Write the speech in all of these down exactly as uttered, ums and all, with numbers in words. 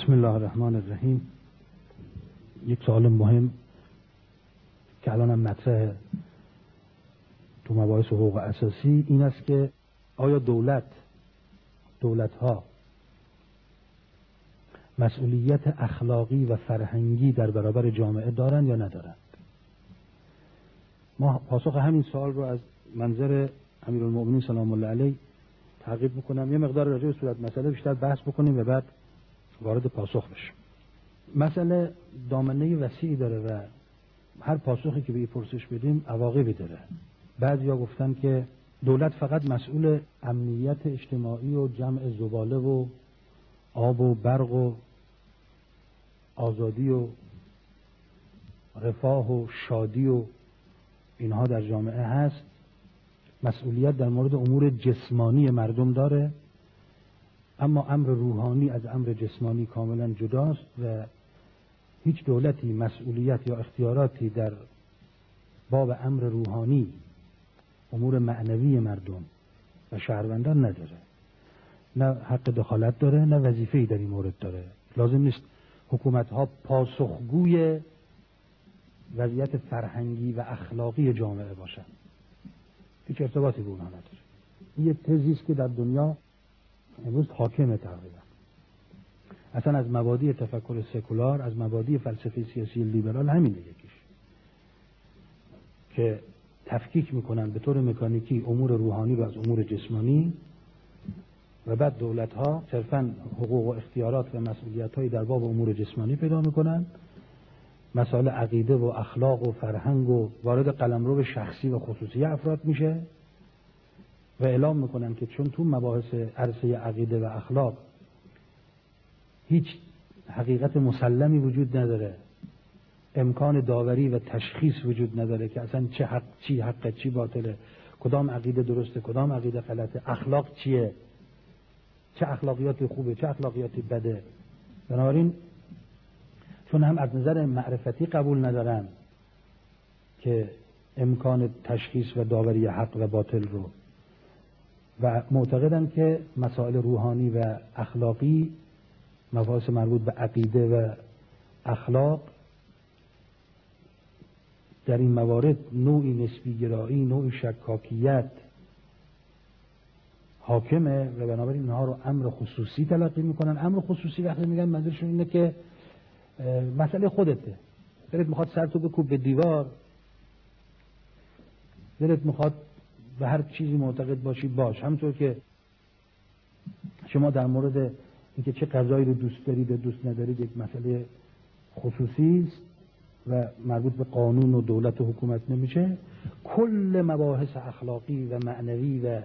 بسم الله الرحمن الرحیم. یک سوال مهم که الان هم مطرحه تو مباحث حقوق اساسی این است که آیا دولت دولت ها مسئولیت اخلاقی و فرهنگی در برابر جامعه دارند یا ندارند؟ ما پاسخ همین سوال رو از منظر امیرالمؤمنین سلام الله علیه تعقیب میکنم. یه مقدار راجع به صورت مسئله بیشتر بحث بکنیم و بعد وارد پاسخ بشیم. مسئله دامنه وسیعی داره و هر پاسخی که به این پرسش بدیم عواقبی داره. بعضیا گفتن که دولت فقط مسئول امنیت اجتماعی و جمع زباله و آب و برق و آزادی و رفاه و شادی و اینها در جامعه هست، مسئولیت در مورد امور جسمانی مردم داره، اما امر روحانی از امر جسمانی کاملا جداست و هیچ دولتی مسئولیت یا اختیاراتی در باب امر روحانی، امور معنوی مردم و شهروندان نداره. نه حق دخالت داره، نه وظیفه‌ای در این مورد داره. لازم نیست حکومت‌ها پاسخگوی وضعیت فرهنگی و اخلاقی جامعه باشن. هیچ ارتباطی به اونها نداره. این یک تزی است که در دنیا امروز حاکمه تقریبا. اصلا از مبادی تفکر سکولار، از مبادی فلسفه سیاسی لیبرال همین یکیش که تفکیک میکنن به طور مکانیکی امور روحانی رو از امور جسمانی و بعد دولت ها صرفا حقوق و اختیارات و مسئولیت هایی در باب امور جسمانی پیدا میکنن، مسائل عقیده و اخلاق و فرهنگ و وارد قلمرو شخصی و خصوصی افراد میشه و اعلام میکنن که چون تو مباحث عرصه عقیده و اخلاق هیچ حقیقت مسلمی وجود نداره، امکان داوری و تشخیص وجود نداره که اصلا چه حق چی حق چی باطله، کدام عقیده درسته کدام عقیده غلطه، اخلاق چیه، چه اخلاقیاتی خوبه چه اخلاقیاتی بده. بنابراین چون هم از نظر معرفتی قبول ندارن که امکان تشخیص و داوری حق و باطل رو و معتقدن که مسائل روحانی و اخلاقی، مباحث مربوط به عقیده و اخلاق، در این موارد نوعی نسبی گرایی، نوعی شکاکیت حاکمه و بنابراین اینها رو امر خصوصی تلقی میکنن. امر خصوصی وقتی میگن منظورشون اینه که مسئله خودته، دلت میخواد سرتو بکوب به دیوار، دلت میخواد به هر چیزی معتقد باشی باش. همونطور که شما در مورد اینکه چه غذایی رو دوست دارید و دوست ندارید یک مسئله خصوصی است و مربوط به قانون و دولت و حکومت نمیشه، کل مباحث اخلاقی و معنوی و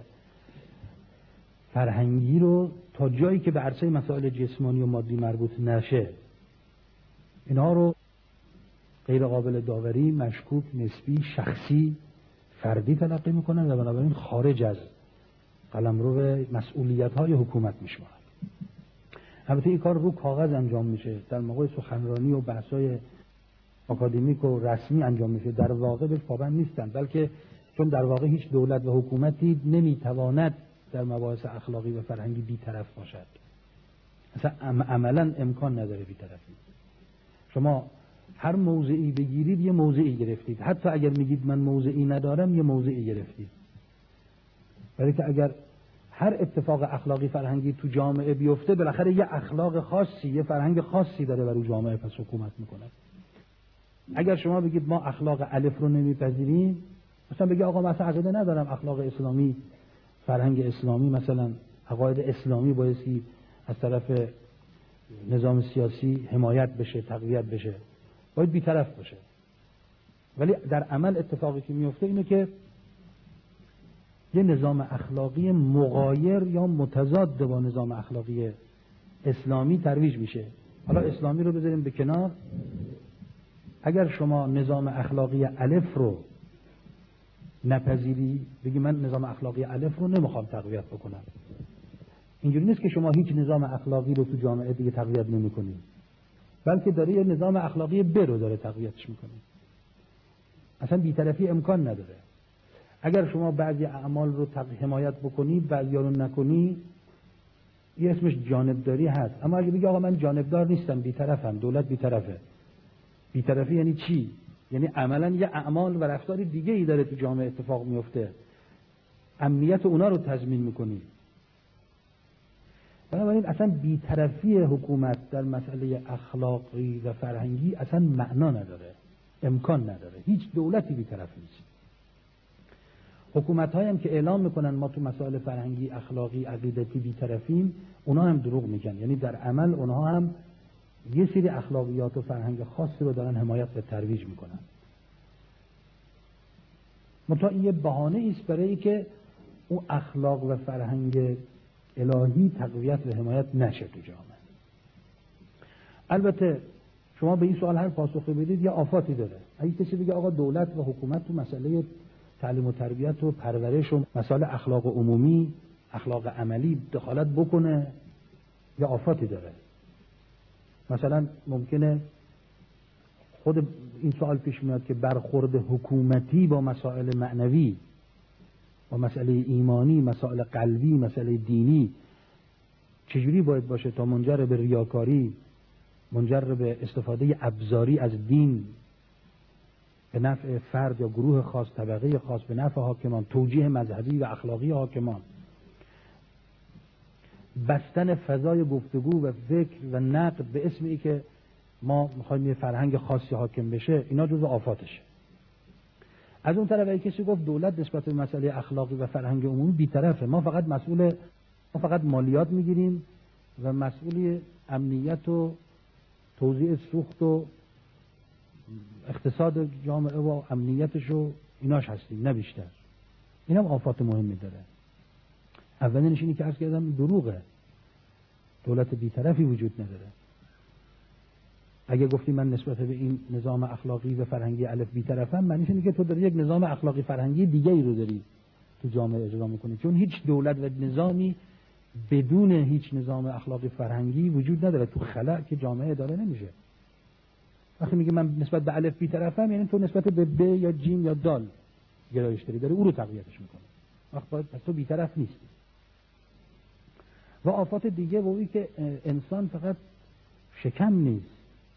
فرهنگی رو تا جایی که به عرصه مسائل جسمانی و مادی مربوط نشه، اینها رو غیر قابل داوری، مشکوک، نسبی، شخصی، فردی تلقی میکنن و بنابراین خارج از قلمرو مسئولیت‌های حکومت میشمارن. البته این کار رو کاغذ انجام میشه، در موقع سخنرانی و بحث‌های آکادمیک و رسمی انجام میشه، در واقع بهش پابند نیستن، بلکه چون در واقع هیچ دولت و حکومتی نمیتواند در مباحث اخلاقی و فرهنگی بی‌طرف باشد. اصلا عملاً امکان نداره بی‌طرفی. شما هر موضعی بگیرید یه موضعی گرفتید، حتی اگر میگید من موضعی ندارم یه موضعی گرفتید. ولی که اگر هر اتفاق اخلاقی فرهنگی تو جامعه بیفته بالاخره یه اخلاق خاصی، یه فرهنگ خاصی داره و رو جامعه پس حکومت میکنه. اگر شما بگید ما اخلاق الف رو نمیپذیریم، مثلا بگی آقا مثلا عقیده ندارم اخلاق اسلامی، فرهنگ اسلامی، مثلا عقاید اسلامی بایستی از طرف نظام سیاسی حمایت بشه، تقویت بشه، باید بی‌طرف باشه. ولی در عمل اتفاقی که میفته اینه که یه نظام اخلاقی مغایر یا متضاد با نظام اخلاقی اسلامی ترویج میشه. حالا اسلامی رو بذاریم به کنار، اگر شما نظام اخلاقی الف رو نپذیری، بگی من نظام اخلاقی الف رو نمیخوام تقویت بکنم، اینجوری نیست که شما هیچ نظام اخلاقی رو تو جامعه دیگه تقویت نمی‌کنی، بلکه داره یه نظام اخلاقی ب رو داره تقویتش می‌کنه. اصلا بی‌طرفی امکان نداره. اگر شما بعضی اعمال رو حمایت بکنی، بعضی رو نکنی، یه اسمش جانبداری هست. اما اگه بگی آقا من جانبدار نیستم، بی‌طرفم، دولت بی‌طرفه. بی‌طرفی یعنی چی؟ یعنی عملاً یه اعمال و رفتار دیگه ای داره تو جامعه اتفاق میفته، امنیت اونا رو تضمین میکنی. بنابراین اصلا بی‌طرفی حکومت در مسئله اخلاقی و فرهنگی اصلا معنا نداره، امکان نداره. هیچ دولتی بی‌طرف نیست. حکومت‌هایی هم که اعلام میکنن ما تو مسائل فرهنگی، اخلاقی، عقیدتی بی‌طرفیم، اونا هم دروغ میگن. یعنی در عمل اونها هم یه سری اخلاقیات و فرهنگ خاصی رو دارن حمایت و ترویج میکنن. منتها این یه بهانه است برای که اون اخلاق و فرهنگ الهی تقویت و حمایت نشه تو جامعه. البته شما به این سوال هر پاسخی بدید یه آفاتی داره. اگه کسی بگه آقا دولت و حکومت تو مسئله تعلیم و تربیت و پرورش و مسائل اخلاق عمومی، اخلاق عملی دخالت بکنه، یه آفاتی داره. مثلا ممکنه خود این سوال پیش میاد که برخورد حکومتی با مسائل معنوی، با مسئله ایمانی، مسائل قلبی، مسئله دینی چجوری باید باشه تا منجر به ریاکاری، منجر به استفاده ابزاری از دین به نفع فرد یا گروه خاص، طبقه خاص، به نفع حاکمان، توجیه مذهبی و اخلاقی حاکمان، بستن فضای گفتگو و فکر و نقد به اسم ای که ما میخوایم یه فرهنگ خاصی حاکم بشه، اینا جزو آفاتشه. از اون طرف اگه کسی گفت دولت نسبت به مسئله اخلاقی و فرهنگ عمومی بی‌طرفه، ما فقط مسئول ما فقط مالیات میگیریم و مسئول امنیت و توزیع سوخت و اقتصاد جامعه و امنیتش و ایناش هستیم، نه بیشتر. این هم آفات مهمی داره. اولینش اینی که عرض کردم دروغه. دولت بی‌طرفی وجود نداره. اگه گفتی من نسبت به این نظام اخلاقی و فرهنگی الف بی‌طرفم، معنیش اینه که تو داری یک نظام اخلاقی فرهنگی دیگه ای رو داری تو جامعه اجرا میکنی. چون هیچ دولت و نظامی بدون هیچ نظام اخلاقی فرهنگی وجود نداره. تو خلأ که جامعه اداره نمیشه. وقتی میگه من نسبت به الف بی‌طرفم، یعنی تو نسبت به ب یا جیم یا دال گرایش داری، داری او رو تقویتش میکنه. وقت باید پس تو بی‌طرف نیستی. و آفات دیگه و این که انسان فقط شکم نیست.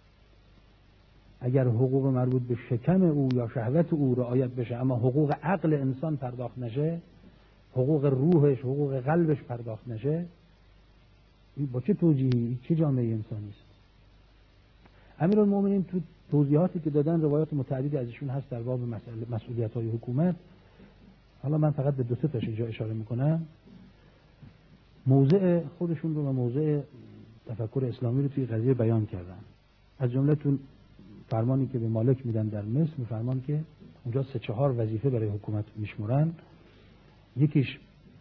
اگر حقوق مربوط به شکم او یا شهوت او رعایت بشه، اما حقوق عقل انسان پرداخت نشه، حقوق روحش، حقوق قلبش پرداخت نشه، این با چه توجیهی، چه جامعه انسانی است؟ امیرالمومنین تو توضیحاتی که دادن، روایات متعددی ازشون هست در باب مسئولیت‌های حکومت. حالا من فقط به دو سه تاش اینجا اشاره میکنم. موضع خودشون رو و موضع تفکر اسلامی رو توی قضیه بیان کردن. از جمله تو فرمانی که به مالک میدن در مصر، میفرمان که اونجا سه چهار وظیفه برای حکومت میشمرن. یکیش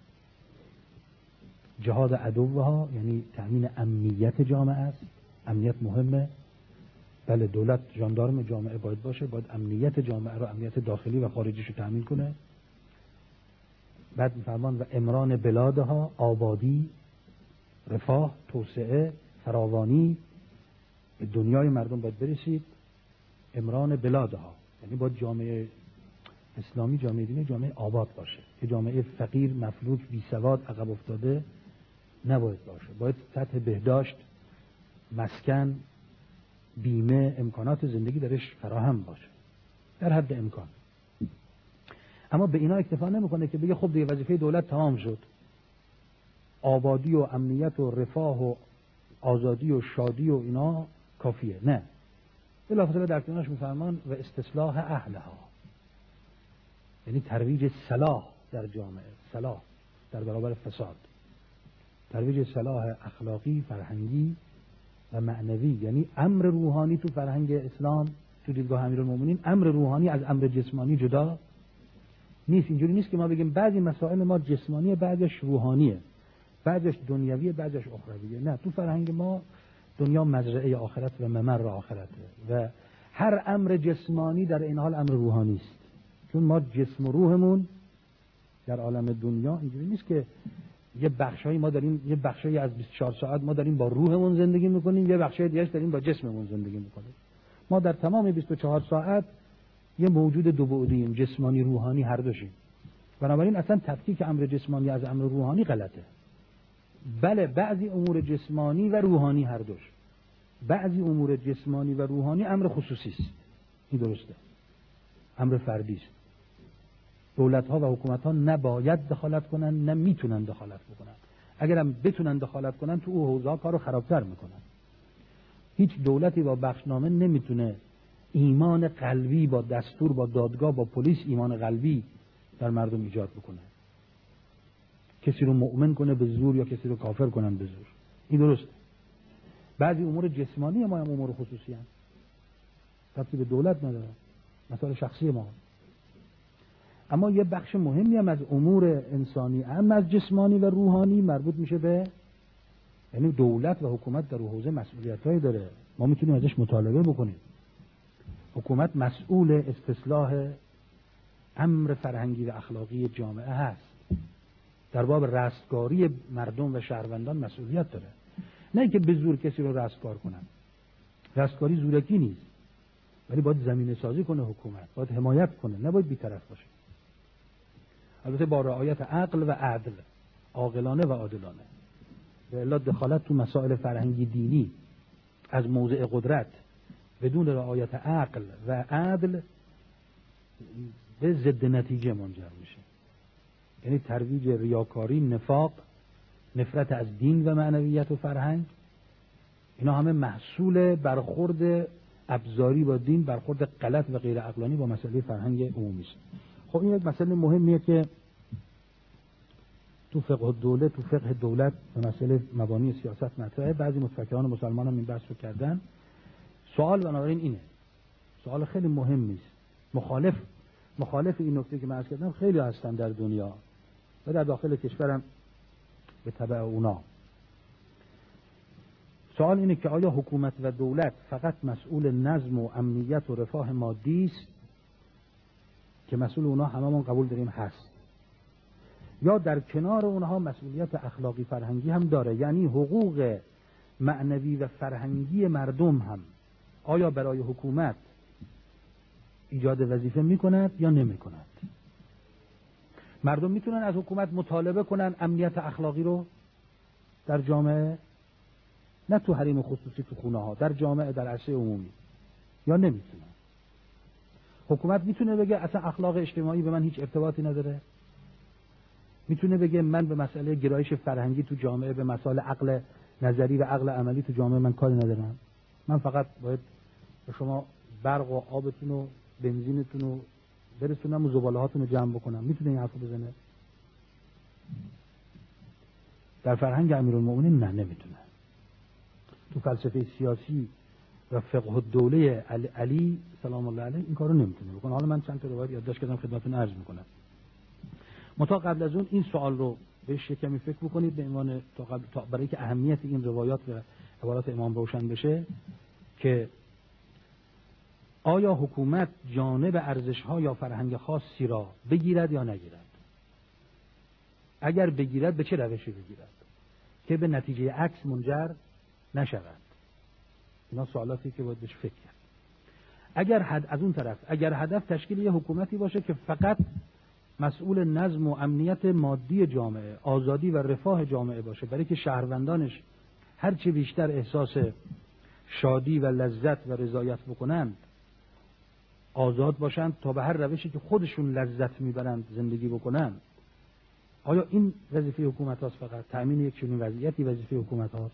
جهاد عدوها، یعنی تأمین امنیت جامعه است. امنیت مهمه. بله، دولت ژاندارم جامعه باید باشه، باید امنیت جامعه رو، امنیت داخلی و خارجیش رو تأمین کنه. بعد میفرمان و امران بلادها، آبادی، رفاه، توسعه، فراوانی به دنیای مردم باید برسید. امران بلادها یعنی باید جامعه اسلامی، جامعه دینی، جامعه آباد باشه، که جامعه فقیر، مفلوک، بی سواد، عقب افتاده نباید باشه. باید سطح بهداشت، مسکن، بیمه، امکانات زندگی درش فراهم باشه در حد امکان. اما به اینا اکتفا نمیکنه که بگه خب دیگه وظیفه دولت تمام شد، آبادی و امنیت و رفاه و آزادی و شادی و اینا کافیه. نه، بلافاصله در کنارش میفرمان و استصلاح اهلها، یعنی ترویج صلاح در جامعه، صلاح در برابر فساد، ترویج صلاح اخلاقی، فرهنگی و معنوی. یعنی امر روحانی تو فرهنگ اسلام، تو دیدگاه امیرالمومنین، امر روحانی از امر جسمانی جدا نیست. اینجوری نیست که ما بگیم بعضی مسائل ما جسمانیه، بعضیش روحانیه، بعضیش دنیویه، بعضیش اخرویه. نه، تو فرهنگ ما دنیا مزرعه آخرت و ممر آخرته و هر امر جسمانی در این حال امر روحانی است. چون ما جسم و روحمون در عالم دنیا اینجوری نیست که یه بخشایی ما داریم، یه بخشایی از بیست و چهار ساعت ما داریم با روحمون زندگی میکنیم، یه بخشای دیگه‌اش داریم با جسممون زندگی میکنیم. ما در تمام بیست و چهار ساعت یه موجود دو بعدیم، جسمانی روحانی هر دوشیم. بنابراین اصلا تفکیک امر جسمانی از امر روحانی غلطه. بله بعضی امور جسمانی و روحانی هر دوش. بعضی امور جسمانی و روحانی امر خصوصی است. این درسته. امر فردی است. دولت‌ها و حکومت‌ها نباید دخالت کنن، نه میتونن دخالت بکنن. اگرم بتونن دخالت کنن تو او حوزه‌ها کارو خرابتر میکنن. هیچ دولتی با بخشنامه نمیتونه ایمان قلبی با دستور، با دادگاه، با پلیس ایمان قلبی در مردم ایجاد بکنه. کسی رو مؤمن کنه به زور یا کسی رو کافر کنن به زور. این درسته. بعضی امور جسمانی ما هم امور خصوصی هستند. ربطی به دولت نداره. مسائل شخصی ما. اما یه بخش مهمی هم از امور انسانی، هم از جسمانی و روحانی مربوط میشه به، یعنی دولت و حکومت در حوزه مسئولیتایی داره. ما میتونیم ازش مطالبه بکنیم. حکومت مسئول استصلاح امر فرهنگی و اخلاقی جامعه هست. در باب رستگاری مردم و شهروندان مسئولیت داره. نه که به زور کسی رو رستگار کنن. رستگاری زورکی نیست. ولی باید زمینه سازی کنه حکومت. باید حمایت کنه. نباید بی‌طرف باشه. البته با رعایت عقل و عدل. عاقلانه و عادلانه. به علت دخالت تو مسائل فرهنگی دینی از موضع قدرت بدون رعایت عقل و عدل به ضد نتیجه منجر میشه. یعنی ترویج ریاکاری، نفاق، نفرت از دین و معنویت و فرهنگ، اینا همه محصول برخورد ابزاری با دین، برخورد غلط و غیر عقلانی با مسئله فرهنگ عمومی است. خب این یک مسئله مهمیه که تو فقه الدوله، تو فقه دولت به مسئله مبانی سیاست مطرحه. بعضی متفکران مسلمان هم این بحث رو کردن. سوال بنابراین اینه، سوال خیلی مهمی است. مخالف مخالف این نکته که من عرض کردم خیلی هستن در دنیا و در داخل کشورم به تبع اونا. سوال اینه که آیا حکومت و دولت فقط مسئول نظم و امنیت و رفاه مادی است که مسئول اونا هممون قبول داریم هست، یا در کنار اونها مسئولیت اخلاقی فرهنگی هم داره، یعنی حقوق معنوی و فرهنگی مردم هم آیا برای حکومت ایجاد وظیفه میکند یا نمیکند؟ مردم میتونن از حکومت مطالبه کنن امنیت اخلاقی رو در جامعه، نه تو حریم خصوصی تو خونه ها، در جامعه، در عرصه عمومی، یا نمیتونن؟ حکومت میتونه بگه اصلا اخلاق اجتماعی به من هیچ ارتباطی نداره؟ میتونه بگه من به مسئله گرایش فرهنگی تو جامعه، به مسائل عقل نظری و عقل عملی تو جامعه من کاری ندارم، من فقط باید به شما برق و آبتون و بنزینتون رو برسونم و زباله هاتون رو جمع بکنم؟ میتونه این حرفو بزنه؟ در فرهنگ امیرالمومنین نه، نمیتونه. تو فلسفه سیاسی و فقه الدوله علی سلام الله علیه این کارو نمیتونه بکنه. حالا من چند تا روایت یادداشت کردم خدمتتون عرض میکنم. متا قبل از اون این سوال رو بهش کمی فکر بکنید به عنوان تا قبل تا برای که اهمیت این روایات و عبارات امام روشن بشه، که آیا حکومت جانب ارزش‌ها یا فرهنگ خاصی را بگیرد یا نگیرد؟ اگر بگیرد به چه روشی بگیرد که به نتیجه عکس منجر نشود؟ اینا سوالاتی که باید بهش فکر کرد. اگر حد از اون طرف اگر هدف تشکیل یه حکومتی باشه که فقط مسئول نظم و امنیت مادی جامعه، آزادی و رفاه جامعه باشه، برای که شهروندانش هر چه بیشتر احساس شادی و لذت و رضایت بکنند، آزاد باشند تا به هر روشی که خودشون لذت میبرند زندگی بکنند، آیا این وظیفه حکومت هاست؟ فقط تأمین یک چنین وضعیتی وظیفه حکومت هاست؟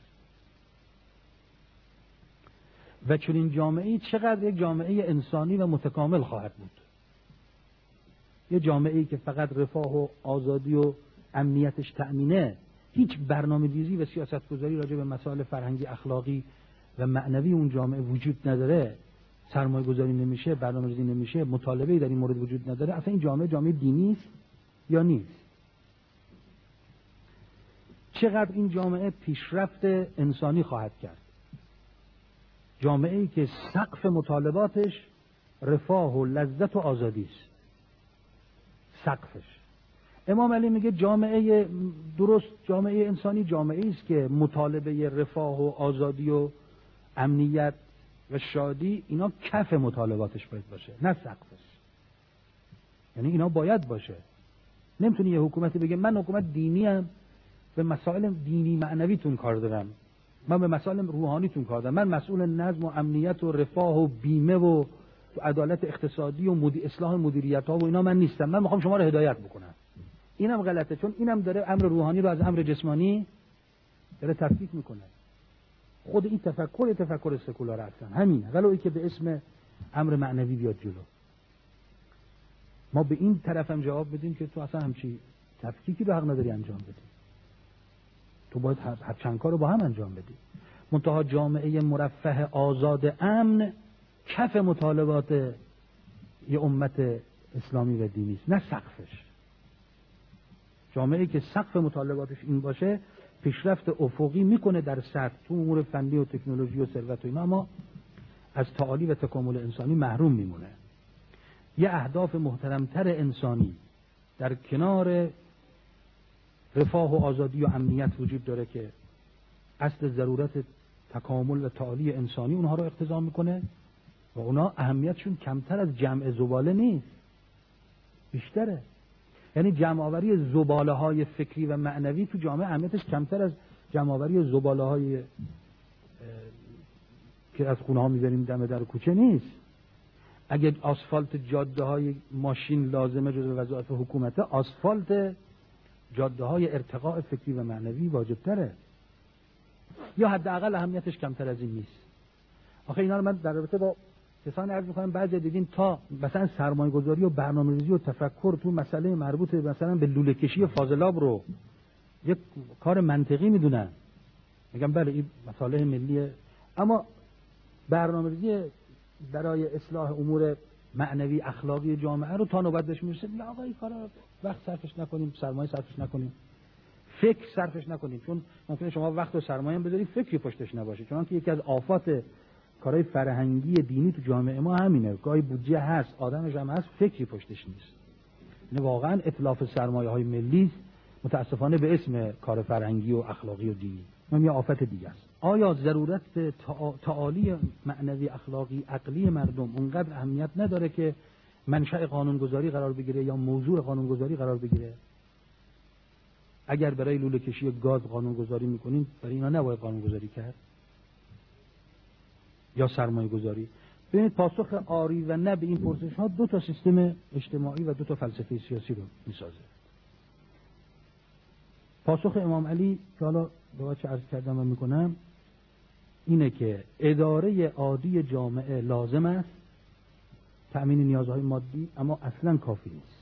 و چنین جامعه‌ای چقدر یک جامعه انسانی و متکامل خواهد بود؟ یه جامعه‌ای که فقط رفاه و آزادی و امنیتش تأمینه، هیچ برنامه‌ریزی و سیاست‌گذاری راجع به مسائل فرهنگی، اخلاقی و معنوی اون جامعه وجود نداره، سرمایه‌گذاری نمیشه، برنامه‌ریزی نمیشه، مطالبه‌ای در این مورد وجود نداره، اصلا این جامعه جامعه دینی است یا نیست؟ چقدر این جامعه پیشرفت انسانی خواهد کرد؟ جامعه‌ای که سقف مطالباتش رفاه و لذت و آزادی است. سقفش. امام علی میگه جامعه درست، جامعه انسانی جامعه‌ای است که مطالبه رفاه و آزادی و امنیت و شادی اینا کف مطالباتش باید باشه، نه سقفش. یعنی اینا باید باشه. نمیتونی یه حکومتی بگه من حکومت دینی ام، به مسائل دینی معنویتون کار دارم، من به مسائل روحانیتون کار دارم، من مسئول نظم و امنیت و رفاه و بیمه و عدالت اقتصادی و مدی... اصلاح مدیریت ها و اینا من نیستم، من میخوام شما رو هدایت بکنم. اینم غلطه، چون اینم داره امر روحانی رو از امر جسمانی داره تفکیک میکنه. خود این تفکر تفکر سکولار هستن همین، ولو که به اسم امر معنوی بیاد جلو. ما به این طرف هم جواب بدیم که تو اصلا همچی تفکیکی رو حق نداری انجام بدی، تو باید هر چند کار رو با هم انجام بدی. منتها جامعه مرفه آزاد امن کف مطالبات یه امت اسلامی و دینی است، نه سقفش. جامعه‌ای که سقف مطالباتش این باشه پیشرفت افقی میکنه در سطح تو امور فنی و تکنولوژی و ثروت و اینا، اما از تعالی و تکامل انسانی محروم میمونه. یه اهداف محترمتر انسانی در کنار رفاه و آزادی و امنیت وجود داره که اصل ضرورت تکامل و تعالی انسانی اونها رو اقتضا میکنه و اونا اهمیتشون کمتر از جمع زباله نیست، بیشتره. یعنی جمع آوری زباله های فکری و معنوی تو جامعه اهمیتش کمتر از جمع آوری زباله های که از خونه ها میبریم دم در کوچه نیست. اگه آسفالت جاده های ماشین لازمه جزو وظایف حکومته، آسفالت جاده های ارتقاء فکری و معنوی واجب تره، یا حداقل اهمیتش کمتر از این نیست. آخه اینا رو من در رابطه با کسانی عرض می‌کنم بعضی دیدین تا مثلا سرمایه‌گذاری و برنامه‌ریزی و تفکر تو مسئله مربوط مثلا به لوله کشی فاضلاب رو یک کار منطقی میدونن، میگم بله این مصالح ملیه، اما برنامه‌ریزی برای اصلاح امور معنوی اخلاقی جامعه رو تا نوبت بهش میرسه میگه آقا این کارا وقت صرفش نکنیم، سرمایه صرفش نکنیم، فکر صرفش نکنیم، چون ممکنه شما وقت و سرمایه هم بذاری فکری پشتش نباشه. چون که یکی از آفات کارهای فرهنگی دینی تو جامعه ما همینه، گاهی بودجه هست آدمش هم هست فکری پشتش نیست. نه واقعا اتلاف سرمایه های ملی متاسفانه به اسم کار فرهنگی و اخلاقی و دینی اون یه آفت دیگه است. آیا ضرورت تعالی معنوی اخلاقی عقلی مردم اونقدر اهمیت نداره که منشأ قانونگذاری قرار بگیره یا موضوع قانونگذاری قرار بگیره؟ اگر برای لوله کشی گاز قانونگذاری میکنین برای اینا نباید قانونگذاری کرد یا سرمایه گذاری؟ ببینید پاسخ آری و نه به این پرسش ها دو تا سیستم اجتماعی و دو تا فلسفه سیاسی رو میسازه. پاسخ امام علی که حالا به چه عرض کردم و میکنم اینه که اداره عادی جامعه لازم است، تأمین نیازهای مادی، اما اصلا کافی نیست.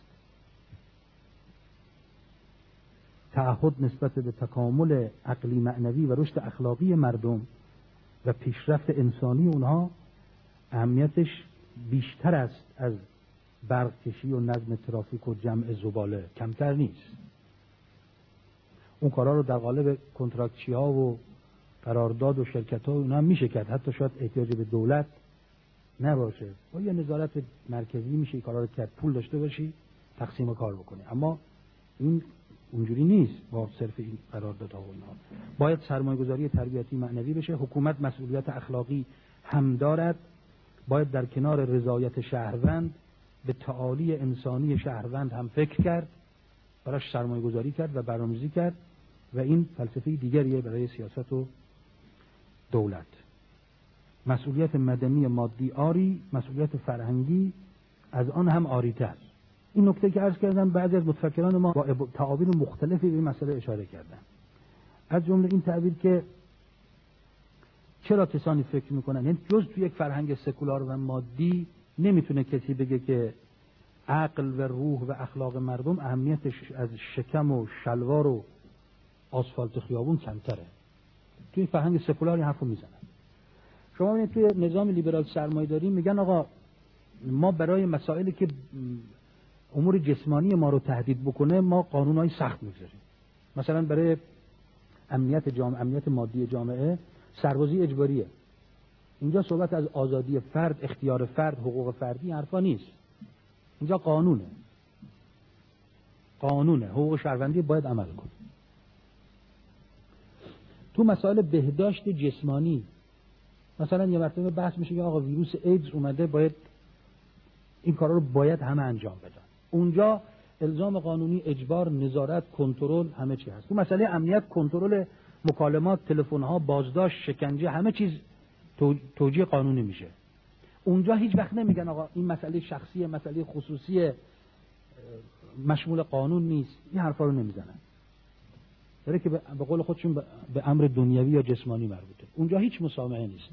تعهد نسبت به تکامل عقلی معنوی و رشد اخلاقی مردم و پیشرفت انسانی اونها اهمیتش بیشتر است از برق کشی و نظم ترافیک و جمع زباله، کمتر نیست. اون کارا رو در قالب کنتراکتچی ها و قرارداد و شرکت ها اونها میشه کرد، حتی شاید احتیاج به دولت نباشه، با یه نظارت مرکزی میشه این کارا رو کرد، پول داشته باشی تقسیم کار بکنی. اما این اونجوری نیست، با صرف این قراردادها و اینا باید سرمایه‌گذاری تربیتی معنوی بشه. حکومت مسئولیت اخلاقی هم دارد، باید در کنار رضایت شهروند به تعالی انسانی شهروند هم فکر کرد، براش سرمایه‌گذاری کرد و برنامه‌ریزی کرد و این فلسفه دیگریه برای سیاست و دولت. مسئولیت مدنی مادی آری، مسئولیت فرهنگی از آن هم آری‌تر. این نکته که عرض کردم بعضی از متفکران ما با تعابیر مختلفی به این مسئله اشاره کردن، از جمله این تعبیر که چرا کسانی فکر میکنن، یعنی جز تو یک فرهنگ سکولار و مادی نمیتونه کسی بگه که عقل و روح و اخلاق مردم اهمیتش از شکم و شلوار و آسفالت خیابون کمتره. توی فرهنگ سکولار این حرفو میزنن. شما ببینید توی نظام لیبرال سرمایه‌داری میگن آقا ما برای مسائلی که امور جسمانی ما رو تهدید بکنه ما قانونهای سخت میذاریم. مثلا برای امنیت جامعه، امنیت مادی جامعه سربازی اجباریه. اینجا صحبت از آزادی فرد، اختیار فرد، حقوق فردی حرفا نیست. اینجا قانونه. قانونه، حقوق شهروندی باید عمل کنه. تو مسائل بهداشت جسمانی مثلا یه مرتبه بحث میشه که آقا ویروس ایدز اومده، باید این کارا رو باید همه انجام بدن. اونجا الزام قانونی، اجبار، نظارت، کنترل، همه چی هست. تو مسئله امنیت، کنترل مکالمات، تلفن‌ها، بازداشت، شکنجه، همه چیز توجیه قانونی میشه. اونجا هیچ وقت نمیگن آقا این مسئله شخصیه، مسئله خصوصیه، مشمول قانون نیست. این حرفا رو نمیزنن. داره که به قول خودشون به امر دنیوی یا جسمانی مربوطه. اونجا هیچ مسامحه نیست.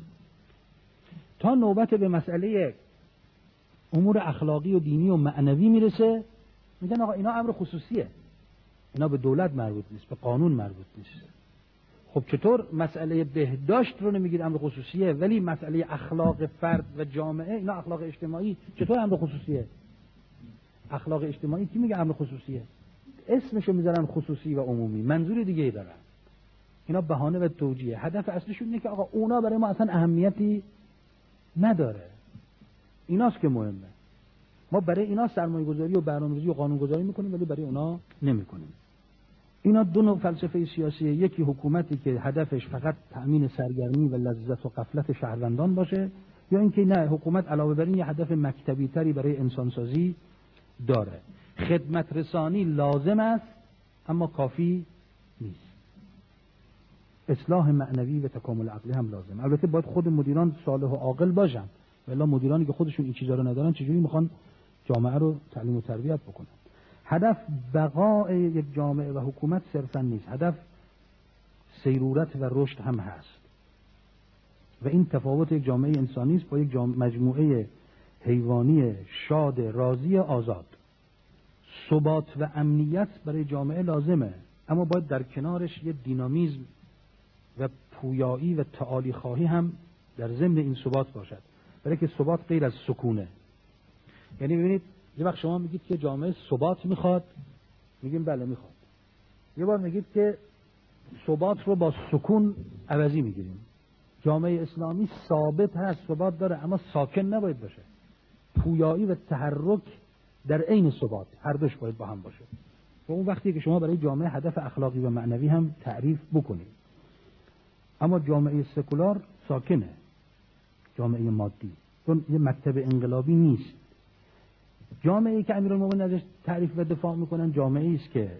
تا نوبت به مسئله امور اخلاقی و دینی و معنوی میرسه، میگن آقا اینا امر خصوصیه، اینا به دولت مربوط نیست، به قانون مربوط نیست. خب چطور مسئله بهداشت رو نمیگید امر خصوصیه، ولی مسئله اخلاق فرد و جامعه، اینا اخلاق اجتماعی، چطور امر خصوصیه؟ اخلاق اجتماعی کی میگه امر خصوصیه؟ اسمشو میذارن خصوصی و عمومی، منظور دیگه ای دارن. اینا بهانه و توجیه. هدف اصلیشون اینه که آقا اونا برای ما اصلا اهمیتی نداره. ایناست که مهمه. ما برای اینا سرمایه‌گذاری و برنامه‌ریزی و قانون‌گذاری میکنیم ولی برای اونا نمیکنیم. اینا دو نوع فلسفه سیاسیه. یکی حکومتی که هدفش فقط تأمین سرگرمی و لذت و غفلت شهروندان باشه، یا اینکه نه، حکومت علاوه بر این یه هدف مکتبی تری برای انسانسازی داره. خدمت رسانی لازم است اما کافی نیست. اصلاح معنوی و تکامل عقلی هم لازم. البته باید خود مدیران صالح و عاقل باشن، ولی مدیرانی که خودشون این چیزا رو ندارن چجوری میخوان جامعه رو تعلیم و تربیت بکنن؟ هدف بقای یک جامعه و حکومت صرفا نیست، هدف سیرورت و رشد هم هست. و این تفاوت یک جامعه انسانی است با یک مجموعه حیوانی شاد، راضی، آزاد. ثبات و امنیت برای جامعه لازمه، اما باید در کنارش یه دینامیزم و پویایی و تعالی خواهی هم در ضمن این ثبات باشد. برای که ثبات غیر از سکونه. یعنی ببینید یه وقت شما میگید که جامعه ثبات میخواد، میگیم بله میخواد. یه بار میگید که ثبات رو با سکون عوضی میگیریم. جامعه اسلامی ثابت هست، ثبات داره، اما ساکن نباید باشه. پویایی و تحرک در عین ثبات، هر دوش باید با هم باشه. و اون وقتی که شما برای جامعه هدف اخلاقی و معنوی هم تعریف بکنید. اما جامعه سکولار ساکنه، جامعه مادی، چون یه مکتب انقلابی نیست. جامعه‌ای که امیرالمومنین ازش تعریف و دفاع میکنن جامعه‌ای است که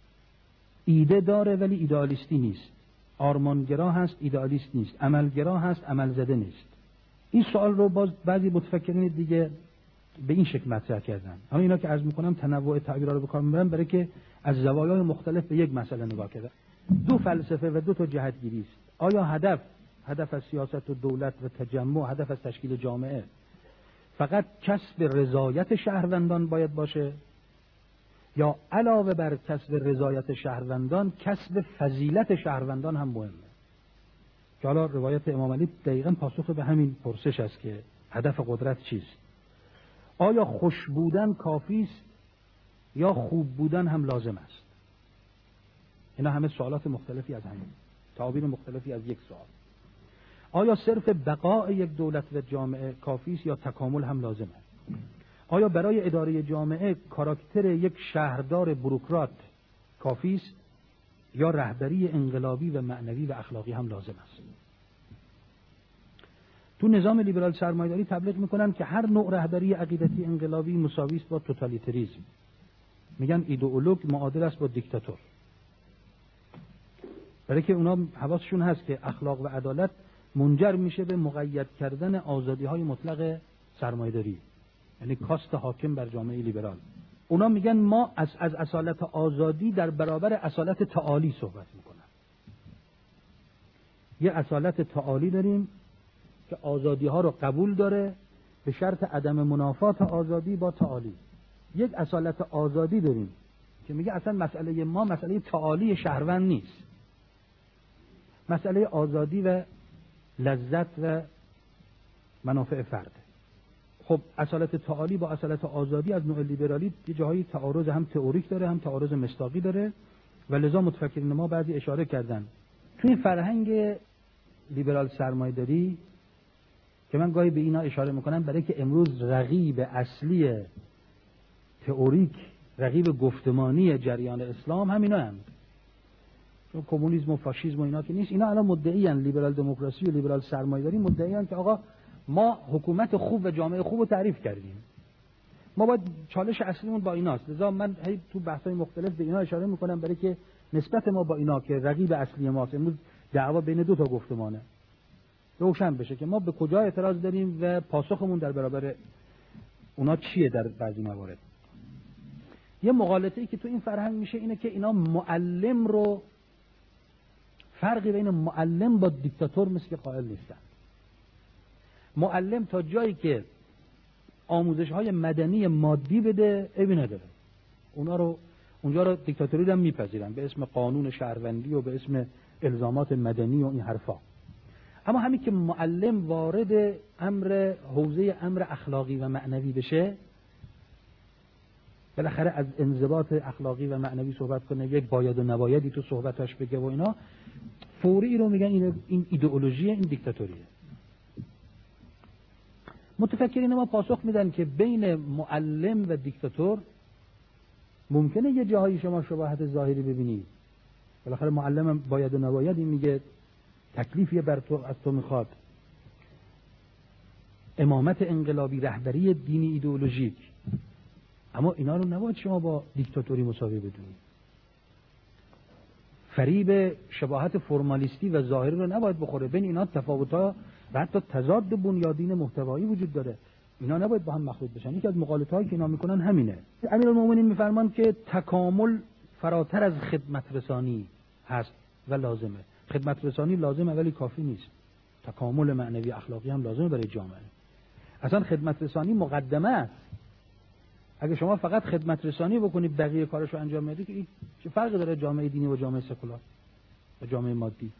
ایده داره ولی ایدئالیستی نیست، آرمانگرا هست، ایدئالیست نیست، عملگرا هست، عمل زده نیست. این سوال رو باز بعضی متفکرین دیگه به این شکل مطرح کردن. اما اینا که عرض میکنم تنوع تعبیرها رو به کار میبرن برای که از زوایای مختلف به یک مسئله نگاه کردن. دو فلسفه و دو تا جهتگیری است. آیا هدف هدف از سیاست و دولت و تجمع، هدف از تشکیل جامعه فقط کسب رضایت شهروندان باید باشه، یا علاوه بر کسب رضایت شهروندان کسب فضیلت شهروندان هم مهمه؟ که حالا روایت امام علی دقیقاً پاسخ به همین پرسش است که هدف قدرت چیست. آیا خوش بودن کافی است یا خوب بودن هم لازم است؟ اینا همه سوالات مختلفی از همین، تعابیر مختلفی از یک سوال. آیا صرف بقای یک دولت و جامعه کافی است یا تکامل هم لازم است؟ آیا برای اداره جامعه کاراکتر یک شهردار بوروکرات کافی است یا رهبری انقلابی و معنوی و اخلاقی هم لازم است؟ تو نظام لیبرال سرمایه‌داری تبلیغ میکنن که هر نوع رهبری عقیدتی انقلابی مساوی است با توتالیتریسم. میگن ایدئولوگ معادل است با دیکتاتور. برای که اونا حواسشون هست که اخلاق و عدالت منجر میشه به مقید کردن آزادی‌های مطلق سرمایه‌داری، یعنی کاست حاکم بر جامعه لیبرال. اونا میگن ما از از اصالت آزادی در برابر اصالت تعالی صحبت میکنن. یه اصالت تعالی داریم که آزادی‌ها رو قبول داره به شرط عدم منافات آزادی با تعالی. یک اصالت آزادی داریم که میگه اصلا مسئله ما مسئله تعالی شهروند نیست، مسئله آزادی و لذت و منافع فرد. خب اصالت تعالی با اصالت آزادی از نوع لیبرالی یه جاهای تعارض هم تئوریک داره هم تعارض مصداقی داره و لذا متفکرین ما بعضی اشاره کردن توی فرهنگ لیبرال سرمایه‌داری که من گاهی به اینا اشاره میکنم برای که امروز رقیب اصلی تئوریک، رقیب گفتمانی جریان اسلام هم اینا هم. چون کمونیسم و فاشیسم و اینا که نیست، اینا الان مدعیان لیبرال دموکراسی و لیبرال سرمایه‌داری مدعیان که آقا ما حکومت خوب و جامعه خوب رو تعریف کردیم، ما باید چالش اصلیمون با ایناست. لذا من هی تو بحث‌های مختلف به اینا اشاره میکنم برای که نسبت ما با اینا که رقیب اصلی ماست، امروز دعوا بین دو تا گفتمانه، روشن بشه که ما به کجا اعتراض داریم و پاسخمون در برابر اونا چیه. در بعضی موارد یه مغالطه‌ای که تو این فرهنگ میشه اینه که اینا معلم رو، فرقی بین معلم با دیکتاتور مثل که قائل نیستن. معلم تا جایی که آموزش‌های مدنی مادی بده عیبی نداره، اونا رو اونجا رو دیکتاتوری رو میپذیرن به اسم قانون شهروندی و به اسم الزامات مدنی و این حرفا. اما همین که معلم وارد امر حوزه امر اخلاقی و معنوی بشه، بالاخره از انضباط اخلاقی و معنوی صحبت کنه، یک باید و نبایدی تو صحبتاش بگه و اینا، فوری رو میگن این این ایدئولوژی، این دیکتاتوریه. متفکرین ما پاسخ میدن که بین معلم و دیکتاتور ممکنه یه جاهایی شما شباهت ظاهری ببینید. بالاخره معلم باید و نباید این میگه تکلیفی بر تو از تو میخواد، امامت انقلابی، رهبری دینی ایدئولوژیک. اما اینا رو نباید شما با دیکتاتوری مساوی بدونید. فریب شباهت فرمالیستی و ظاهری رو نباید بخوره. بین اینا تفاوت‌ها و حتی تضاد بنیادین محتوایی وجود داره. اینا نباید با هم مخلوط بشن. یکی از مغالطه‌هایی که اینا میکنن همینه. امیرالمومنین میفرمان که تکامل فراتر از خدمت رسانی هست و لازمه. خدمت رسانی لازمه ولی کافی نیست. تکامل معنوی اخلاقی هم لازمه برای جامعه. اصلا خدمت رسانی مقدمه است. اگه شما فقط خدمت رسانی بکنید بقیه کارشو انجام بدید که چه فرقی داره جامعه دینی و جامعه سکولار و جامعه مادی؟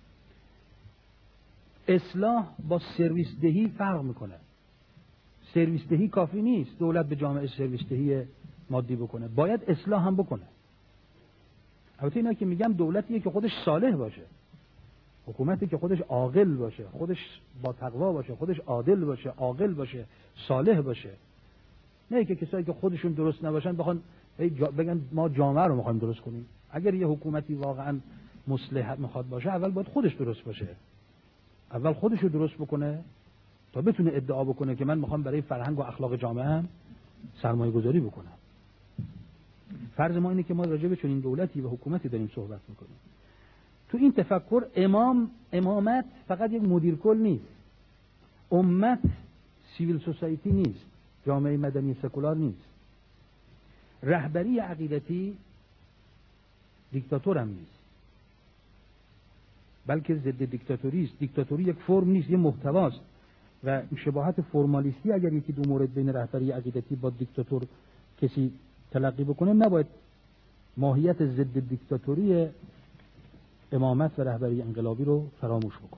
اصلاح با سرویس دهی فرق میکنه. سرویس دهی کافی نیست دولت به جامعه سرویس دهی مادی بکنه، باید اصلاح هم بکنه. البته اینا که میگم دولتیه که خودش صالح باشه، حکومتی که خودش عاقل باشه، خودش با تقوا باشه، خودش عادل باشه، عاقل باشه، صالح باشه. نه که کسایی که خودشون درست نباشن بخوان بگن ما جامعه رو میخوایم درست کنیم. اگر یه حکومتی واقعا مصلح میخواد باشه، اول باید خودش درست باشه. اول خودش رو درست بکنه تا بتونه ادعا بکنه که من میخوام برای فرهنگ و اخلاق جامعه هم سرمایه گذاری بکنم. فرض ما اینه که ما راجع به چنین دولتی و حکومتی داریم صحبت میکنیم. تو این تفکر امام امامت فقط یک مدیر کل نیست. امت سیویل سوسایتی نیست. جامعه مدنی سکولار نیست. رهبری عقیدتی دیکتاتور هم نیست، بلکه ضد دیکتاتوری است. دیکتاتوری یک فرم نیست، یک محتواست و شباهت فرمالیستی اگر یکی دو مورد بین رهبری عقیدتی با دیکتاتور کسی تلقی بکنه، نباید ماهیت ضد دیکتاتوری امامت و رهبری انقلابی رو فراموش بکنه.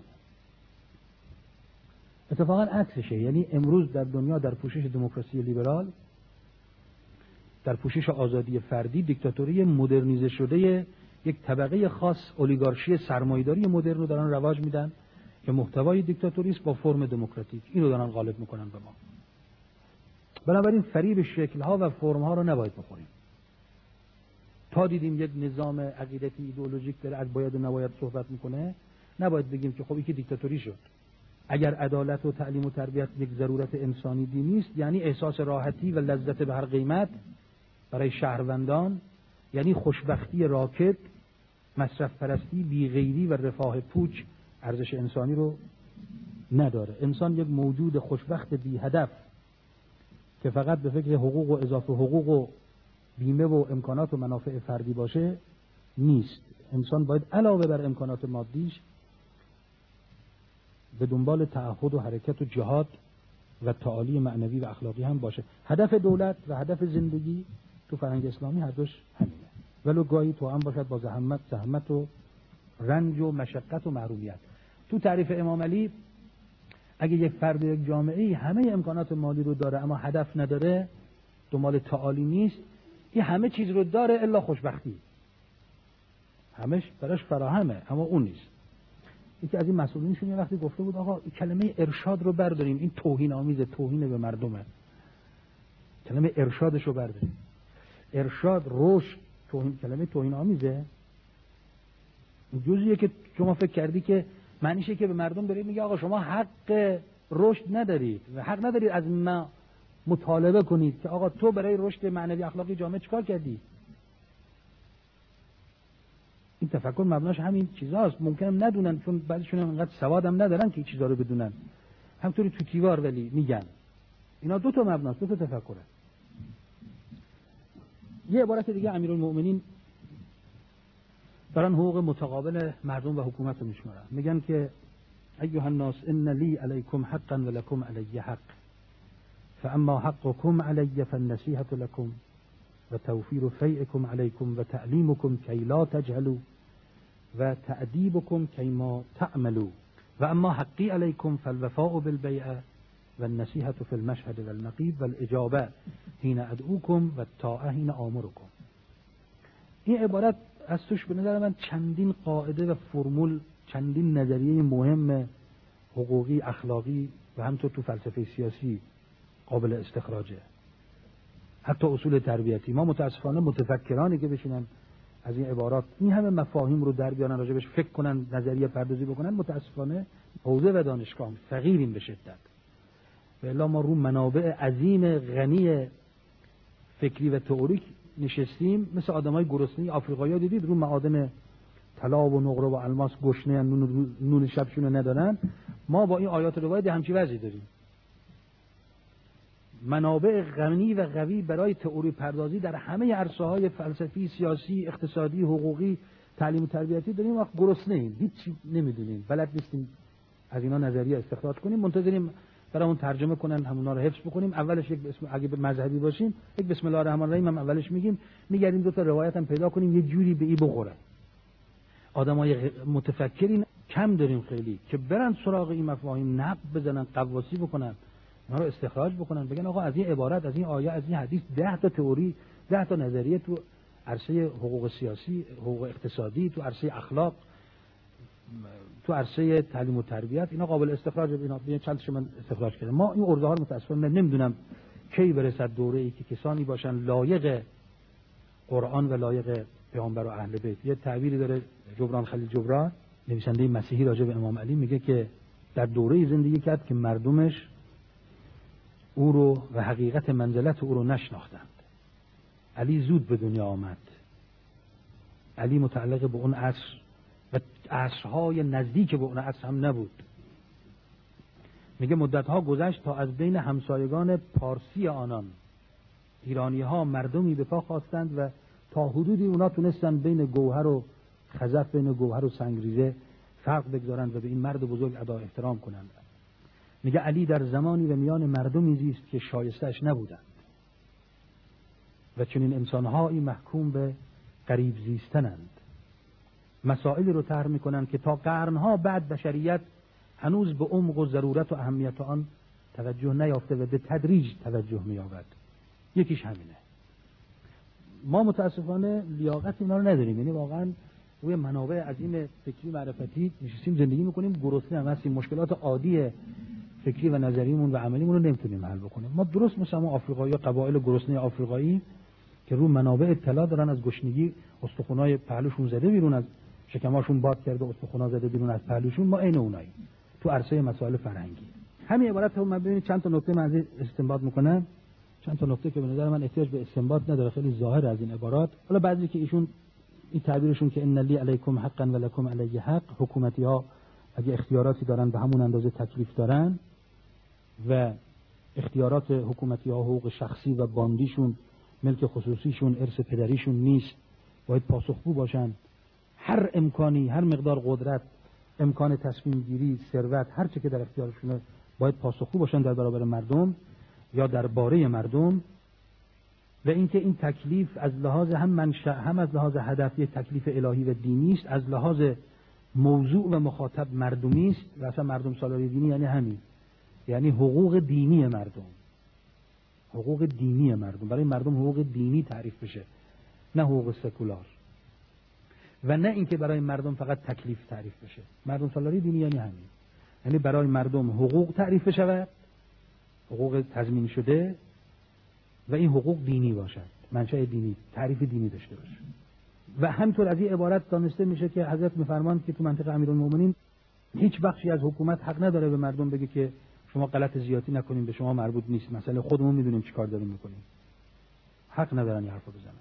اتفاقا عکسشه. یعنی امروز در دنیا در پوشش دموکراسی لیبرال، در پوشش آزادی فردی، دیکتاتوری مدرنیزه شده یک طبقه خاص اولیگارشی سرمایه‌داری مدرن رو دارن رواج میدن که محتوای دیکتاتوری است با فرم دموکراتیک. اینو دارن غالب میکنن به ما. بنابراین فریب شکل‌ها و فرم‌ها رو نباید بخوریم. تا دیدیم یک نظام عقیدتی ایدئولوژیک داره از باید و نباید صحبت میکنه، نباید بگیم که خب یکی دیکتاتوری شد. اگر عدالت و تعلیم و تربیت یک ضرورت انسانی دینی است، یعنی احساس راحتی و لذت به هر قیمت برای شهروندان، یعنی خوشبختی راکد، مصرف پرستی، بی‌غیری و رفاه پوچ ارزش انسانی رو نداره. انسان یک موجود خوشبخت بی هدف که فقط به فکر حقوق و اضافه حقوق و بیمه و امکانات و منافع فردی باشه نیست. انسان باید علاوه بر امکانات مادیش به دنبال تعهد و حرکت و جهاد و تعالی معنوی و اخلاقی هم باشه. هدف دولت و هدف زندگی تو فرهنگ اسلامی هر دوش همینه، ولو گاهی تو هم باشد با زحمت زحمت و رنج و مشقت و محرومیت. تو تعریف امام علی اگه یک فرد یک جامعه‌ای همه امکانات مالی رو داره اما هدف نداره، دنبال تعالی نیست، این همه چیز رو داره الا خوشبختی، همش براش فراهمه اما اون نیست. یکی از این مسئولینشون یه وقتی گفته بود آقا کلمه ارشاد رو برداریم، این توهین آمیزه، توهین به مردمه، کلمه ارشادش رو برداریم. ارشاد، رشد، توهین، کلمه توهین آمیزه. جزئیه که شما فکر کردی که معنیشه که به مردم دارید میگه آقا شما حق رشد ندارید و حق ندارید از ما مطالبه کنید که آقا تو برای رشد معنوی اخلاقی جامعه چیکار کردی. این تفکر مبناش همین چیزاست. ممکنه ندونن، چون بعضیشون انقدر سواد هم ندارن که این چیزا رو بدونن، همطوری تو تیوار ولی میگن. اینا دو تا مبناست، دو تا تفکره. یه عبارت دیگه امیرالمؤمنین دارن حقوق متقابل مردم و حکومت رو میشمارن. میگن که ایها الناس ان لی علیکم حقا و لکم علی حق فاما حقکم علی فالنصیحة لکم و توفیر فیعکم علیکم و تعلیمکم کی لا تجهلوا و تأدیبکم کی ما تعملوا و اما حقی علیکم فالوفاء بالبیعة و النصیحة فی المشهد و النقیب و الاجابه حین ادعوکم و الطاعة حین آمرکم. این عبارت از توش به نظر من چندین قاعده و فرمول، چندین نظریه مهم حقوقی، اخلاقی و همطور تو فلسفه سیاسی قابل استخراجه. حتی اصول تربیتی. ما متاسفانه متفکرانی که بشینن از این عبارات این همه مفاهیم رو در بیارن، راجبش فکر کنن، نظریه پردازی بکنن، متاسفانه حوزه و دانشگاه فقیریم به شدت. و الا ما رو منابع عظیم غنی فکری و تئوریک نشستیم، مثل آدمای گرسنه آفریقایی دیدید رو معادن طلا و نقره و الماس گشنه، نون نون شبشون ندارن. ما با این آیات روایت همچی وضعی داریم. منابع غنی و قوی برای تئوری پردازی در همه عرصه‌های فلسفی، سیاسی، اقتصادی، حقوقی، تعلیم و تربیتی داریم. وقت گرسنه ایم، هیچ نمیدونیم، بلد نیستیم از اینا نظریه استخراج کنیم، منتظریم برامون ترجمه کنن، همونا رو حفظ بکنیم. اولش یک اسم، اگه مذهبی باشیم یک بسم الله الرحمن الرحیم هم اولش میگیم، میگردیم دو تا روایت هم پیدا کنیم یه جوری به ای بخوره. آدمای متفکرین کم داریم خیلی که برن سراغ این مفاهیم، نقد بزنن، قواسی بکنن، اینا رو استخراج بکنن، بگن آقا از این عبارت، از این آیه، از این حدیث ده تا تئوری، ده تا نظریه تو عرصه حقوق سیاسی، حقوق اقتصادی، تو عرصه اخلاق، تو عرصه تعلیم و تربیت، اینا قابل استخراج. اینا چند تا من استخراج کردم. ما این ارزه ها رو متاسفانه نمیدونم کی برسد دوره ای که کسانی باشن لایق قرآن و لایق پیامبر و اهل بیت. یه تعبیری داره جبران خلیل جبران، نویسنده مسیحی، راجع به امام علی، میگه که در دوره زندگی کرد که مردمش او رو و حقیقت منزلت او رو نشناختند. علی زود به دنیا آمد. علی متعلق به اون عصر و عصرهای نزدیک به اون عصر هم نبود. میگه مدتها گذشت تا از بین همسایگان پارسی آنان ایرانی ها مردمی به پا خواستند و تا حدودی اونا تونستن بین گوهر و خزف، بین گوهر و سنگریزه فرق بگذارند و به این مرد بزرگ ادا احترام کنند. میگه علی در زمانی و میان مردمی زیست که شایسته‌اش نبودند و چنین انسانهایی محکوم به غریب زیستنند. مسائلی رو طرح میکنند که تا قرنها بعد بشریت هنوز به عمق و ضرورت و اهمیت آن توجه نیافته و به تدریج توجه می‌یابد. یکیش همینه. ما متاسفانه لیاقت اینا رو نداریم. یعنی واقعا روی منابع عظیم فکری معرفتی نشستیم زندگی میکنیم، گرسنه هم هستیم، مشکلات عادی فکری و نظریمون و عملیمون رو نمیتونیم حل بکنیم. ما درست مثل ما آفریقایی، قبایل گرسنه آفریقایی که رو منابع اطلاع دارن، از گشنگی استخونای پهلوشون زده بیرون، از شکماشون باد کرده، استخونا زده بیرون از پهلوشون، ما عین اونایی تو عرصه مسائل فرهنگی. همین عبارت رو من ببینید چند تا نکته من استنباط میکنم، چند تا نکته که به نظر من احتیاج به استنباط نداره، خیلی ظاهر از این عبارات. حالا بعضی که ایشون این تعبیرشون که ان لی علیکم حقا و لکم علی حق، حکومتی ها اگه اختیاراتی دارن به همون اندازه تکلیف دارن و اختیارات حکومتی ها حقوق شخصی و باندیشون، ملک خصوصیشون، ارث پدریشون نیست، باید پاسخگو باشن. هر امکانی، هر مقدار قدرت، امکان تصمیم گیری، ثروت، هر چه که در اختیارشونه باید پاسخگو باشن در برابر مردم یا درباره مردم. و اینکه این تکلیف از لحاظ هم منشأ هم از لحاظ هدفی تکلیف الهی و دینی است، از لحاظ موضوع و مخاطب مردمی است. و اصلا مردم سالاری دینی یعنی همین، یعنی حقوق دینی مردم، حقوق دینی مردم، برای مردم حقوق دینی تعریف بشه، نه حقوق سکولار، و نه اینکه برای مردم فقط تکلیف تعریف بشه. مردم سالاری دینی یعنی همین، یعنی برای مردم حقوق تعریف بشه، حقوق تضمین شده، و این حقوق دینی باشد، منشأ دینی، تعریف دینی داشته باشه. و همطور از این عبارت دانسته میشه که حضرت میفرمایند که تو منطقه امیرالمومنین هیچ بخشی از حکومت حق نداره به مردم بگه که شما غلط زیادی نکنین، به شما مربوط نیست، مثلا خودمون میدونیم چیکار داریم میکنیم. حق ندارن این حرفو بزنن.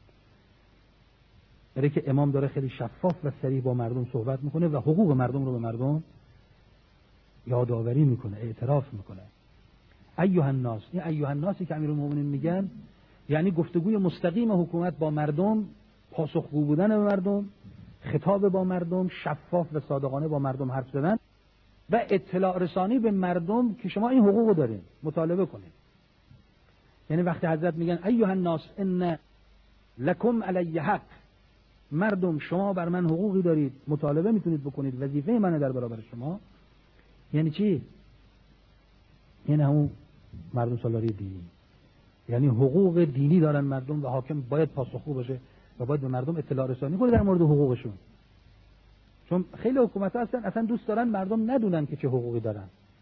برای که امام داره خیلی شفاف و صریح با مردم صحبت میکنه و حقوق مردم رو به مردم یادآوری میکنه، اعتراف میکنه. ایها الناس، این ایها الناسی که امیرالمومنین میگن یعنی گفتگوی مستقیم حکومت با مردم، پاسخگو بودن به مردم، خطاب با مردم، شفاف و صادقانه با مردم حرف زدن و اطلاع رسانی به مردم که شما این حقوق رو دارین، مطالبه کنید. یعنی وقتی حضرت میگن ایها الناس ان لکم علی حق، مردم شما بر من حقوقی دارید، مطالبه میتونید بکنید، وظیفه منه در برابر شما. یعنی چی؟ یعنی همون مردم سالاری دینی، یعنی حقوق دینی دارن مردم و حاکم باید پاسخگو باشه و باید به مردم اطلاع رسانی کنه در مورد حقوقشون. چون خیلی حکومت‌ها هستن اصلا دوست دارن مردم ندونن که چه حقوقی دارن.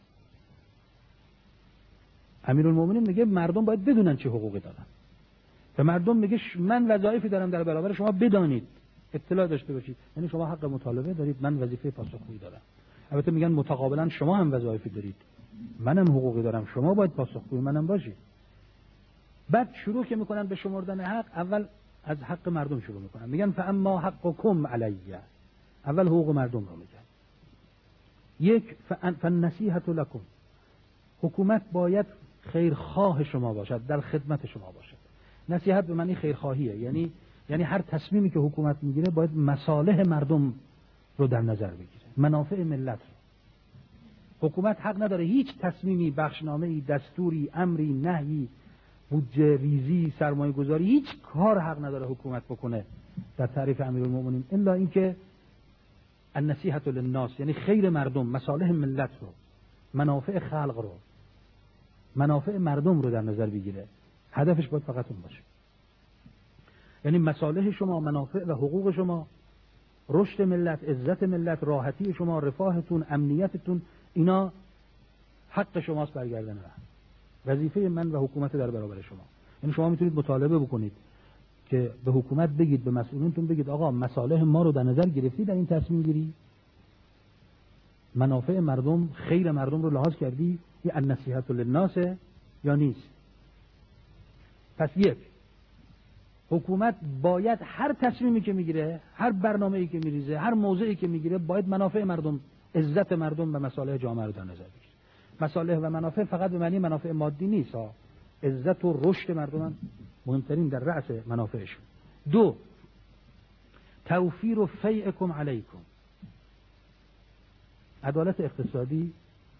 امیرالمومنین میگه مردم باید بدونن چه حقوقی دارن. و مردم میگه من وظایفی دارم در برابر شما، بدانید، اطلاع داشته باشید. یعنی شما حق مطالبه دارید، من وظیفه پاسخگویی دارم. البته میگن متقابلا شما هم وظایفی دارید، منم حقوقی دارم، شما باید پاسخگوی منم باشید. بعد شروع که میکنن به شمردن حق، اول از حق مردم شروع میکنن، میگن فاما حقکم علیه، اول حقوق مردم رو میگن. یک، فالنصیحة لکم، حکومت باید خیرخواه شما باشد، در خدمت شما باشد. نصیحت به معنی خیرخواهیه، یعنی یعنی هر تصمیمی که حکومت میگیره باید مصالح مردم رو در نظر بگیره، منافع ملت رو. حکومت حق نداره هیچ تصمیمی، بخشنامه‌ای، دستوری، امری، نهی، بودجه ریزی، سرمایه گذاری، هیچ کار حق نداره حکومت بکنه در تعریف امیرالمومنین الا اینکه النصیحة للناس، یعنی خیر مردم، مصالح ملت رو، منافع خلق رو، منافع مردم رو در نظر بگیره. هدفش باید فقط اون باشه. یعنی مصالح شما، منافع و حقوق شما، رشد ملت، عزت ملت، راحتی شما، رفاهتون، امنیتتون، اینا حق شماست برگردن راه. وظیفه من و حکومت در برابر شما. یعنی شما میتونید مطالبه بکنید که به حکومت بگید، به مسئولینتون بگید آقا مصالح ما رو در نظر گرفتی در این تصمیم گیری؟ منافع مردم، خیر مردم رو لحاظ کردی؟ یه النصیحة للناس یا نیست؟ پس یک، حکومت باید هر تصمیمی که میگیره، هر برنامه‌ای که میریزه، هر موضعی که میگیره، باید منافع مردم، عزت مردم و مصالح جامعه رو در نظر بگیره. مصالح و منافع فقط به معنی منافع مادی نیست ها. عزت و رشد مردم هم مهمترین در رأس منافعشون. دو، توفیر فیعکم علیکم، عدالت اقتصادی،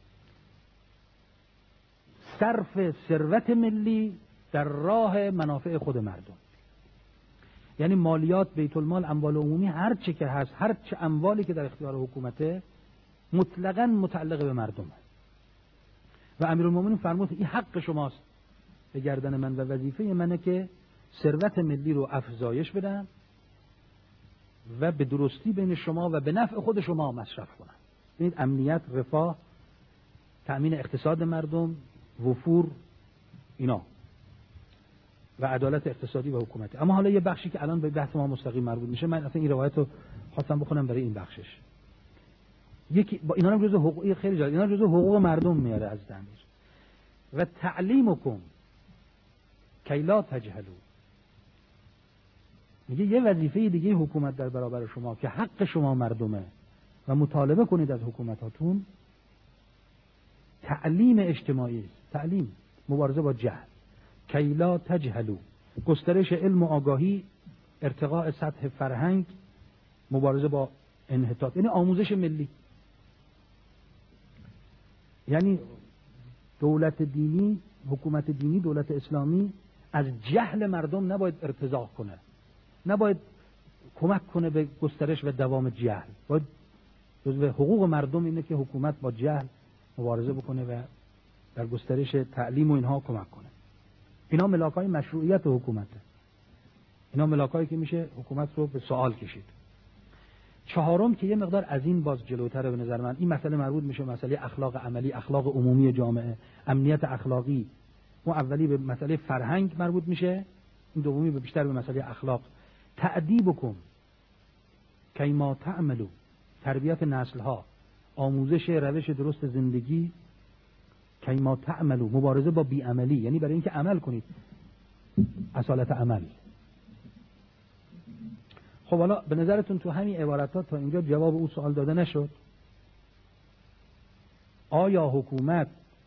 صرف ثروت ملی در راه منافع خود مردم. یعنی مالیات، بیت المال، اموال عمومی، هر چه که هست، هر چه اموالی که در اختیار حکومته، مطلقاً متعلق به مردمه. و امیرالمومنین فرمود این حق شماست به گردن من و وظیفه منه که ثروت ملی رو افزایش بدم و به درستی بین شما و به نفع خود شما مصرف کنم. ببینید امنیت، رفاه، تأمین اقتصاد مردم، وفور، اینا و عدالت اقتصادی و حکومتی. اما حالا یه بخشی که الان به بحث ما مستقیم مربوط میشه، من اصلا این روایت رو خواستم بخونم برای این بخشش. یکی با اینا هم جزء حقوقی خیلی جالب، اینا جزء حقوق مردم میاره از امیر. و تعلیمکم کی لا تجهلوا، میگه یه وظیفه دیگه حکومت در برابر شما که حق شما مردمه و مطالبه کنید از حکومتاتون، تعلیم اجتماعی است. تعلیم، مبارزه با جهل. کی لا تجهلوا، گسترش علم و آگاهی، ارتقاء سطح فرهنگ، مبارزه با انحطاط، یعنی آموزش ملی. یعنی دولت دینی، حکومت دینی، دولت اسلامی از جهل مردم نباید ارتزاق کنه، نباید کمک کنه به گسترش و دوام جهل. باید جزو حقوق مردم اینه که حکومت با جهل مبارزه بکنه و در گسترش تعلیم و اینها کمک کنه. اینا ملاکای مشروعیت حکومته، اینا ملاکایی که میشه حکومت رو به سوال کشید. چهارم که یه مقدار از این باز جلوتره به نظر من، این مسئله مربوط میشه مسئله اخلاق عملی، اخلاق عمومی جامعه، امنیت اخلاقی. اون اولی به مسئله فرهنگ مربوط میشه، این دومی به بیشتر به مسئله اخلاق. تأدیبکم کی ما تعملوا، تربیت نسل‌ها، آموزش روش درست زندگی کی ما تعملو، مبارزه با بیعملی، یعنی برای اینکه عمل کنید، اصالت عمل. خب حالا به نظرتون تو همین عبارات تا اینجا جواب اون سوال داده نشد؟ آیا حکومت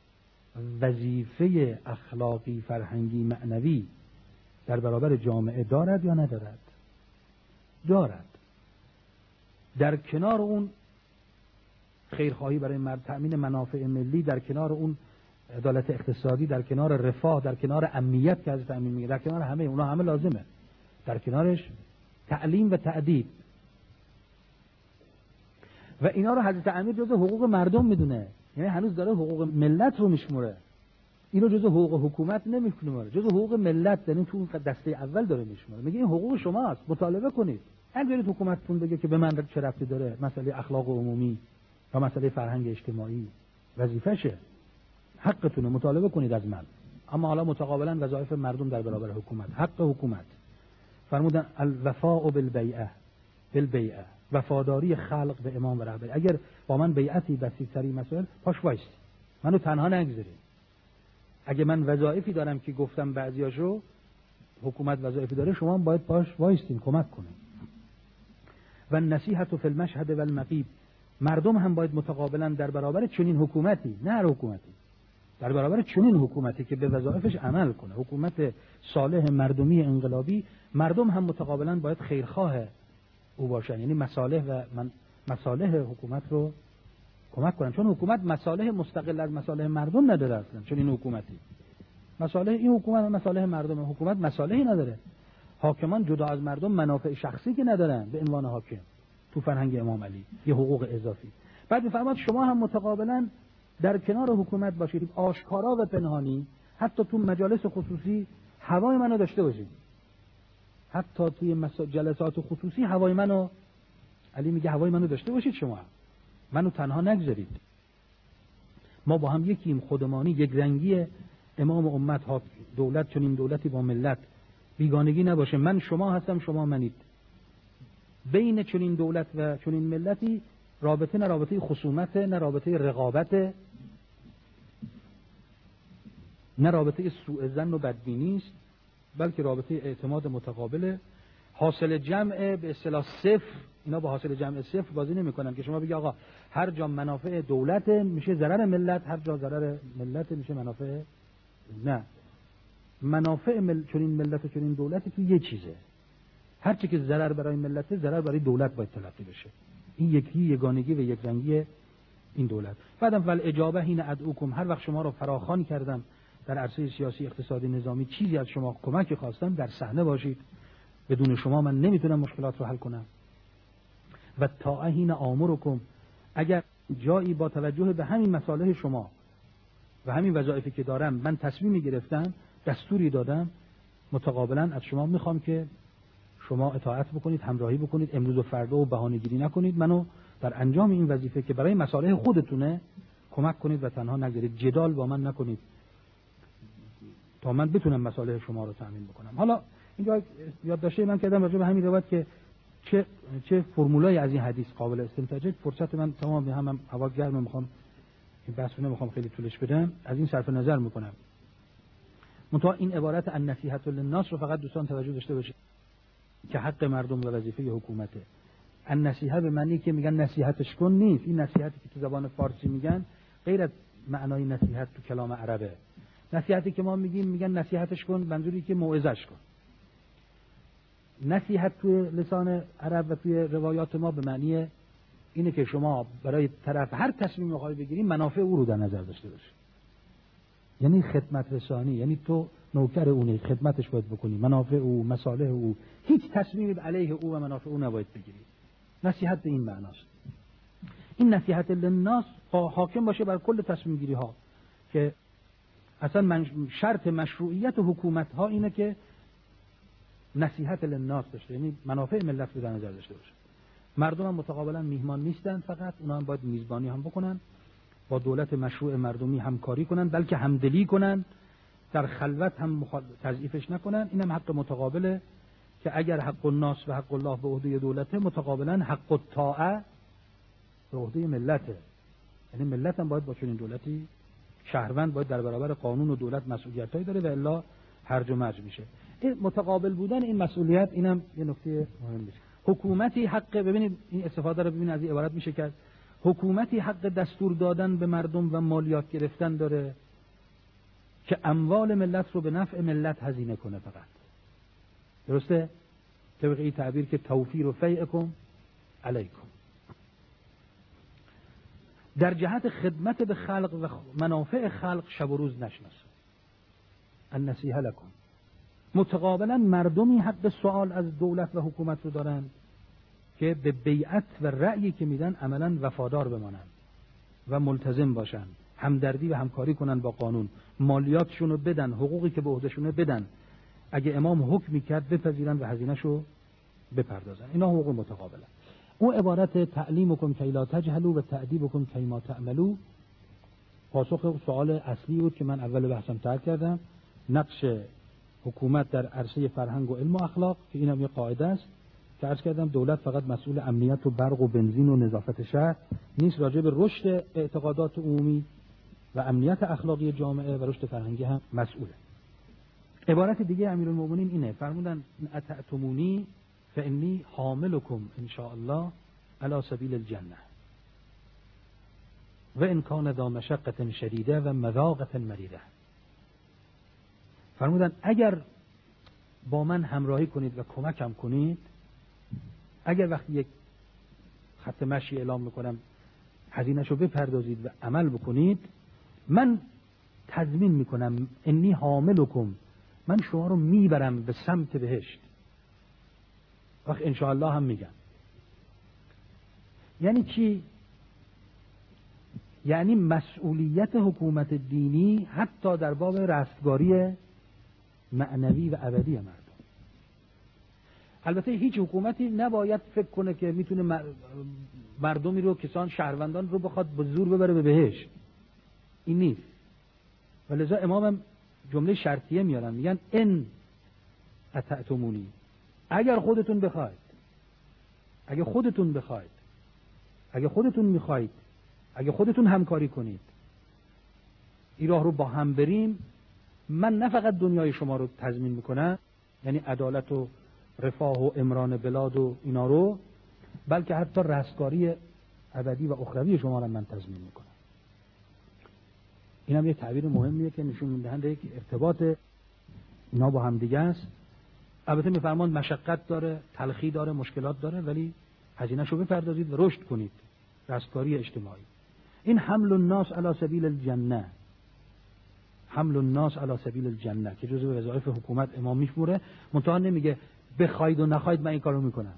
وظیفه اخلاقی، فرهنگی، معنوی در برابر جامعه دارد یا ندارد؟ دارد. در کنار اون خیرخواهی برای مرد، تأمین منافع ملی، در کنار اون عدالت اقتصادی، در کنار رفاه، در کنار امنیت که از تأمین میگه، در کنار همه اونا همه لازمه. در کنارش تعلیم و تأدیب و اینا رو حضرت امیر جزء حقوق مردم میدونه، یعنی هنوز داره حقوق ملت رو میشموره. اینو جزء حقوق حکومت نمیکنه، جزء حقوق ملت، یعنی تو اون دسته اول داره میشموره. میگه این حقوق شماست، مطالبه کنید. اگه برید حکومتتون بگه که به من چه ربطی داره، مسئله اخلاق عمومی یا مسئله فرهنگ اجتماعی، وظیفشه، حقتونه، مطالبه کنید از من. اما حالا متقابلا وظایف مردم در برابر حکومت، حق حکومت. فرمودن الوفاء بالبیعه، بالبیعه، وفاداری خلق به امام و رهبر. اگر با من بیعتی بسیط تری مسائل، پاش وایستی، منو تنها نگذاری. اگه من وظایفی دارم که گفتم بعضیاشو، حکومت وظایفی داره، شما هم باید پاش وایستین، کمک کنین. و نصیحت فی المشهد و المغیب، مردم هم باید متقابلا در برابر چنین حکومتی، نه هر حکومتی، در برابر چنین حکومتی که به وظایفش عمل کنه، حکومت صالح مردمی انقلابی، مردم هم متقابلا باید خیرخواه او باشن، یعنی مصالح و من مصالح حکومت رو کمک کنن، چون حکومت مصالح مستقل از مصالح مردم نداره اصلا. چون این حکومتی مصالح این حکومت مصالح مردم، حکومت مصالحی نداره. حاکمان جدا از مردم منافع شخصی که ندارن به عنوان حاکم تو فرهنگ امام علی، یه حقوق اضافی. بعد میفرماد شما هم متقابلا در کنار حکومت باشید، آشکارا و پنهانی، حتی تو مجالس خصوصی هوای منو داشته باشید، حتی توی جلسات خصوصی هوای منو، علی میگه هوای منو داشته باشید، شما منو تنها نگذارید. ما با هم یکیم، خودمانی، یک رنگی امام امت ها، دولت چنین دولتی با ملت، بیگانگی نباشه، من شما هستم شما منید. بین چنین دولت و چنین ملتی رابطه نه رابطه خصومت، نه رابطه رقابت، نه رابطه سوء ظن و بدبینی است، بلکه رابطه اعتماد متقابله. حاصل جمع به اصطلاح صفر، اینا با حاصل جمع صفر بازی نمی‌کنن که شما بگی آقا هر جا منافع دولت میشه ضرر ملت، هر جا ضرر ملت میشه منافع. نه، منافع مل... چنین ملت و چنین دولتی تو یه چیزه، هر چی که ضرر برای ملت، ضرر برای دولت باید تلقی بشه. این یکی یگانگی و یک رنگی این دولت. بعدم ول اجابه حین ادعوکم، هر وقت شما رو فراخوان کردم در عرصه سیاسی، اقتصادی، نظامی، چیزی از شما کمک خواستم، در صحنه باشید. بدون شما من نمیتونم مشکلات رو حل کنم. و طاعه حین آمرکم، اگر جایی با توجه به همین مصالح شما و همین وظایفی که دارم من تصمیمی گرفتم، دستوری دادم، متقابلا از شما میخوام که شما اطاعت بکنید، همراهی بکنید، امروز و فردا و بهانه‌گیری نکنید، منو در انجام این وظیفه که برای مصالح خودتونه کمک کنید و تنها نگذارید، جدال با من نکنید تا من بتونم مصالح شما رو تامین بکنم. حالا اینجا یادداشت من کردم راجع به همین روایت که چه چه فرمولای از این حدیث قابل استنتاجه. فرصت من تمام به هم هوا گرمه، میخوام این بحث رو نمیخوام خیلی طولش بدم، از این صرف نظر میکنم. منتها این عبارت النصیحة للناس رو فقط دوستان توجه داشته باشید که حق مردم و وظیفه حکومته. النصیحه به معنی که میگن نصیحتش کن نیست. این نصیحتی که تو زبان فارسی میگن غیر از معنای نصیحت تو کلام عربه. نصیحتی که ما میگیم میگن نصیحتش کن، منظوری که موعظش کن. نصیحت توی لسان عرب و توی روایات ما به معنی اینه که شما برای طرف هر تصمیم میخوای بگیری منافع او رو در نظر داشته باشی. یعنی خدمت رسانی، یعنی تو نوکر اونی، خدمتش باید بکنی، منافع او، مصالح او، هیچ تصمیمی علیه او و منافع او نباید بگیری. نصیحت به این معناست. این نصیحت للناس حاکم باشه بر کل تصمیم گیری ها، که اصلا من شرط مشروعیت حکومت ها اینه که نصیحت للناس باشه، یعنی منافع ملت رو در نظر داشته باشه. مردم هم متقابلا میهمان نیستن، فقط اونا هم باید میزبانی هم بکنن، با دولت مشروع مردمی همکاری کنن، بلکه همدلی کنن، در خلوت هم مخال... تضعیفش نکنن. اینم حق متقابله که اگر حق الناس و حق الله به عهده دولته، متقابلا حق الطاعه به عهده ملته. یعنی ملت هم باید با چنین دولتی شهروند باید در برابر قانون و دولت مسئولیتایی داره و الا هرج و مرج میشه. این متقابل بودن این مسئولیت، اینم یه نکته مهم میشه. حکومتی حق، ببینید این استفاده رو ببینید از این عبارت میشه کرد، حکومتی حق دستور دادن به مردم و مالیات گرفتن داره که اموال ملت رو به نفع ملت هزینه کنه فقط. درسته؟ طبق این تعبیر که توفیر و فیعکم علیکم. در جهت خدمت به خلق و منافع خلق شب و روز نشناسه. النصیحه لکم. متقابلا مردمی حق سوال از دولت و حکومت رو دارن که به بیعت و رأیی که میدن عملا وفادار بمانند و ملتزم باشن، همدردی و همکاری کنن با قانون، مالیاتشون رو بدن، حقوقی که به عهدهشونه بدن، اگه امام حکمی کرد بپذیرن و هزینه‌شو بپردازن. اینا حقوق متقابله. اون عبارت تعلیمکم کی لا تجهلوا و تأدیبکم کی ما تعملوا پاسخ سوال اصلی بود که من اول بحثم ترک کردم، نقش حکومت در عرصه فرهنگ و علم و اخلاق، که اینم یه قاعده است که عرض کردم دولت فقط مسئول امنیت و برق و بنزین و نظافت شهر نیست، راجع به رشد اعتقادات عمومی و امنیت اخلاقی جامعه و رشد فرهنگی هم مسئوله. عبارت دیگه امیرالمومنین اینه، فرمودن اتأتمونی فانی حاملکم ان شاء الله علی سبیل الجنه و ان کان ذا مشقة شدیده و مذاقة مریره. فرمودن اگر با من همراهی کنید و کمکم کنید، اگر وقتی یک خط مشی اعلام میکنم هزینه‌شو بپردازید و عمل بکنید، من تضمین میکنم انی حاملکم، من شما رو میبرم به سمت بهشت. وقت انشاءالله هم میگم. یعنی چی؟ یعنی مسئولیت حکومت دینی حتی در باب رستگاری معنوی و ابدی مردم. البته هیچ حکومتی نباید فکر کنه که میتونه مردمی رو، کسان شهروندان رو بخواد به زور ببره به بهشت. این نیست. ولذا امامم جمله شرطیه میارن، میگن ان اتأتمونی، اگر خودتون بخواید، اگه خودتون بخواید، اگه خودتون میخواید، اگه خودتون همکاری کنید، این راه رو با هم بریم، من نه فقط دنیای شما رو تضمین میکنم، یعنی عدالت و رفاه و امران بلاد و اینا رو، بلکه حتی رستگاری ابدی و اخروی شما رو من تضمین میکنم. این هم یک تعبیر مهمیه که نشون میدهنده یک ارتباط اینا با هم دیگه است. البته میفرمان مشقت داره، تلخی داره، مشکلات داره، ولی هزینه‌شو بپردازید و رشد کنید. رستگاری اجتماعی. این حمل الناس علی سبیل الجنه، حمل الناس علی سبیل الجنه که جزو وظایف حکومت امام میشموره. منتها نمیگه بخواید و نخواید من این کارو میکنم،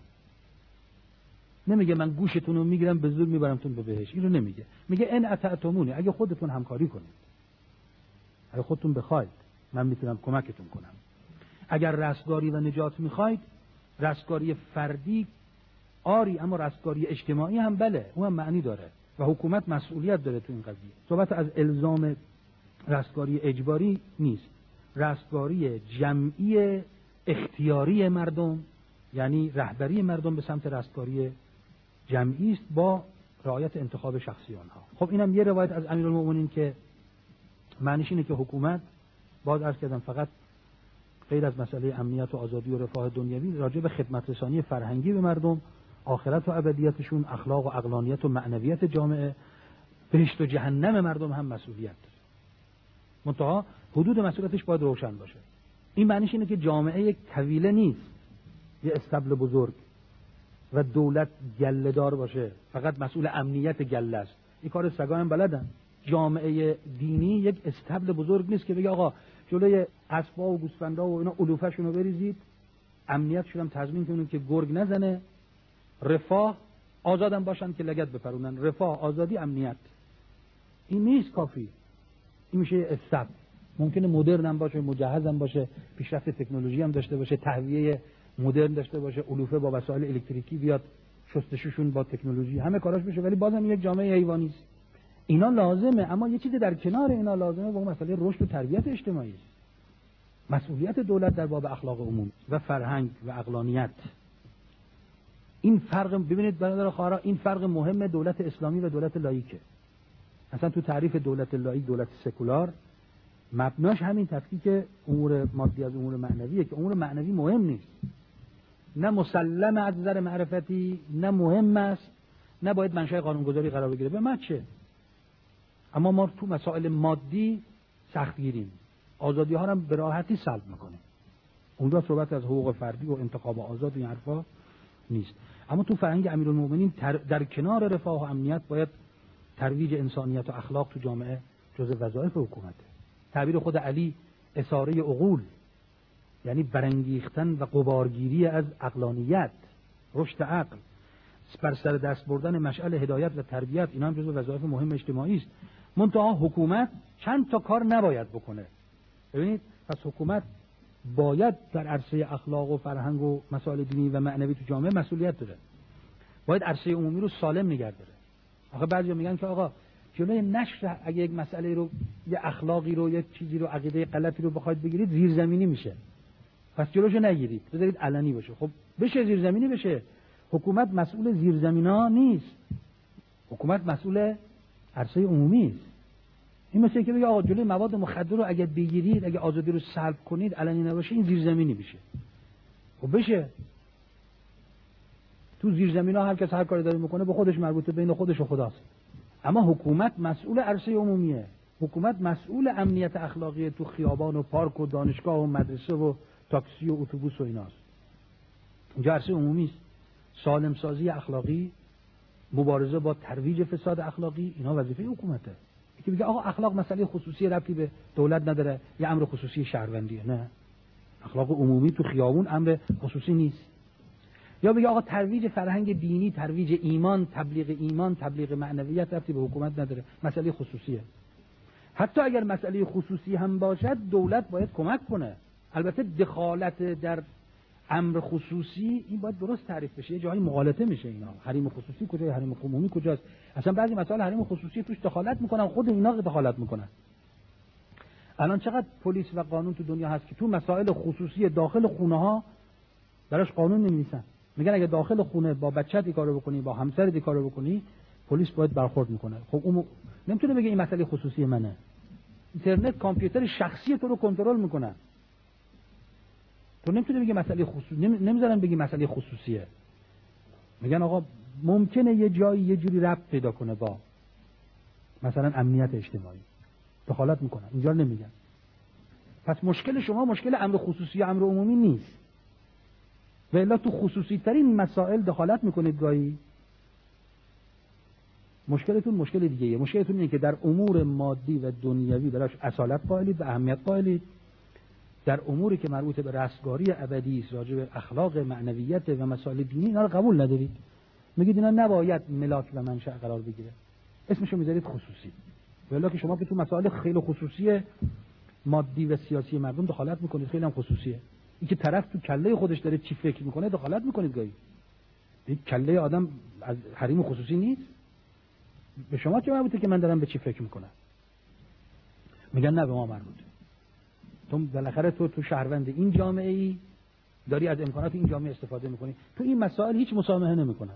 نمیگه من گوشتون رو میگیرم به زور میبرمتون به بهشت، این رو نمیگه. میگه ان اتأتمونی، اگه خودتون همکاری کنید، اگه خودتون بخواید من میتونم کمکتون کنم. اگر رستگاری و نجات میخواید، رستگاری فردی آری، اما رستگاری اجتماعی هم بله، اون هم معنی داره و حکومت مسئولیت داره تو این قضیه. صحبت از الزام رستگاری اجباری نیست، رستگاری جمعی اختیاری مردم، یعنی رهبری مردم به سمت رستگاری جمعی است با رعایت انتخاب شخصی آنها. خب اینم یه روایت از امیرالمومنین که معنیش اینه که حکومت باز عرض کردم فقط غیر از مسئله امنیت و آزادی و رفاه دنیوی، راجع به خدمت رسانی فرهنگی به مردم، آخرت و ابدیتشون، اخلاق و عقلانیت و معنویت جامعه، بهشت و جهنم مردم هم مسئولیت داره. منتها حدود مسئولیتش باید روشن باشه. این معنیش اینه که جامعه یک طویله نیست، یه استبل بزرگ و دولت گله دار باشه، فقط مسئول امنیت گله است. این کار سگا هم بلدن. جامعه دینی یک استبل بزرگ نیست که بگه آقا جلوی اسبا و گوسفندا و اینا علوفه‌شون رو بریزید، امنیتشون هم تضمین کنید که گرگ نزنه، رفاه آزادم باشن که لگد بپرونن، رفاه، آزادی، امنیت. این نیست کافی. این میشه استبل. ممکنه مدرن هم باشه، مجهز هم باشه، پیشرفت تکنولوژی هم داشته باشه، تهویه مدرن داشته باشه، علوفه با وسایل الکتریکی بیاد، شستشوشون با تکنولوژی، همه کاراش بشه، ولی بازم یک جامعه حیوانی است. اینا لازمه، اما یه چیزی در کنار اینا لازمه و اون مسئله رشد و تربیت اجتماعی است. مسئولیت دولت در باب اخلاق عمومی و فرهنگ و عقلانیت. این فرق، ببینید برادر خواهران، این فرق مهم دولت اسلامی و دولت لاییکه. اصلا تو تعریف دولت لاییک، دولت سکولار، مبناش همین تفکیک امور مادی از امور معنویه که امور معنوی مهم نیست، نه مسلم از نظر معرفتی، نه مهم است، نه باید منشأ قانونگذاری قرار بگیره. به ما چه؟ اما ما تو مسائل مادی سختگیریم، آزادی ها هم به راحتی سلب میکنیم. اونجا صحبت از حقوق فردی و انتخاب آزاد و این حرفا نیست. اما تو فرهنگ امیرالمومنین در کنار رفاه و امنیت باید ترویج انسانیت و اخلاق تو جامعه جزء وظایف حکومته. تعبیر خود علی اثاره عقول، یعنی برانگیختن و غبارگیری از عقلانیت، رشد عقل، بر سر دست بردن مشعل هدایت و تربیت، اینا هم جزو وظایف مهم اجتماعی است. منتها حکومت چند تا کار نباید بکنه. ببینید، پس حکومت باید در عرصه اخلاق و فرهنگ و مسائل دینی و معنوی تو جامعه مسئولیت داره. باید عرصه عمومی رو سالم نگه داره. آخه بعضیا میگن که آقا جلوی نشر اگه یک مسئله رو، یه اخلاقی رو، یک چیزی رو، عقیده غلطی رو بخواید بگیرید، زیرزمینی میشه. پس جلوشو نگیرید، بذارید علنی باشه. خب بشه زیرزمینی بشه. حکومت مسئول زیرزمینا نیست. حکومت مسئول عرصه عمومی است. این مثل که بگه آقا جلوی مواد مخدر رو اگه بگیرید، اگه آزادی رو سلب کنید، علنی نباشه، این زیرزمینی میشه. خب بشه. تو زیرزمینا هر کس هر کاری داره میکنه به خودش مربوطه، بین خودش و خداست. اما حکومت مسئول عرصه عمومیه. حکومت مسئول امنیت اخلاقی تو خیابان و پارک و دانشگاه و مدرسه و تاکسی و اتوبوس و ایناست. اینجا عرصه عمومی است. سالم سازی اخلاقی، مبارزه با ترویج فساد اخلاقی، اینا وظیفه حکومته. یکی بگه آقا اخلاق مسئله خصوصی، ربطی به دولت نداره، یه امر خصوصی شهروندیه. نه، اخلاق عمومی تو خیابون امر خصوصی نیست. یا بگه آقا ترویج فرهنگ دینی، ترویج ایمان، تبلیغ ایمان، تبلیغ معنویت ربطی به حکومت نداره، مسئله خصوصیه. حتی اگر مسئله خصوصی هم باشد، دولت باید کمک کنه. البته دخالت در امر خصوصی این باید درست تعریف بشه. یه جایی مغالطه میشه اینا. حریم خصوصی کجاست، حریم عمومی کجاست؟ اصلا بعضی مسائل حریم خصوصی توش دخالت میکنن، خود اینا دخالت میکنن. الان چقدر پلیس و قانون تو دنیا هست که تو مسائل خصوصی داخل خونه ها براش قانون نمی‌نویسن. میگن اگه داخل خونه با بچت این کارو بکنی، با همسرت این کارو بکنی، پلیس باید برخورد میکنه. خب اون نمیتونه بگه این مسئله خصوصی منه. اینترنت کامپیوتر شخصی تو رو کنترل میکنه. تو نمیتونه بگی مسئله خصوصی، نمیذارن بگی مسئله خصوصیه. میگن آقا ممکنه یه جایی یه جوری ربط پیدا کنه با مثلا امنیت اجتماعی، دخالت میکنن. اینجا نمیگن. پس مشکل شما مشکل امر خصوصی امر عمومی نیست. و الا تو خصوصی ترین مسائل دخالت میکنید گاهی. مشکلتون مشکل دیگه ایه. مشکلتون اینه که در امور مادی و دنیوی براش اصالت قائلید و اهمیت قائلید. در اموری که مربوط به رستگاری ابدی است، راجع به اخلاق، معنویت و مسائل دینی، اینا رو قبول ندارید. میگید اینا نباید ملاک و منشأ قرار بگیره. اسمشو میذارید خصوصی. ولی که شما که تو مسائل خیلی خصوصی مادی و سیاسی مردم دخالت میکنید، خیلی هم خصوصیه. این که طرف تو کله خودش داره چی فکر میکنه دخالت میکنید گاهی. این کله آدم از حریم خصوصی نیست. به شما چه مربوطه که من دارم به چی فکر میکنم؟ میگن نه به ما مربوطه. تو بالاخره تو تو شهروند این جامعه ای، داری از امکانات این جامعه استفاده میکنی. تو این مسائل هیچ مسامحه نمیکنن.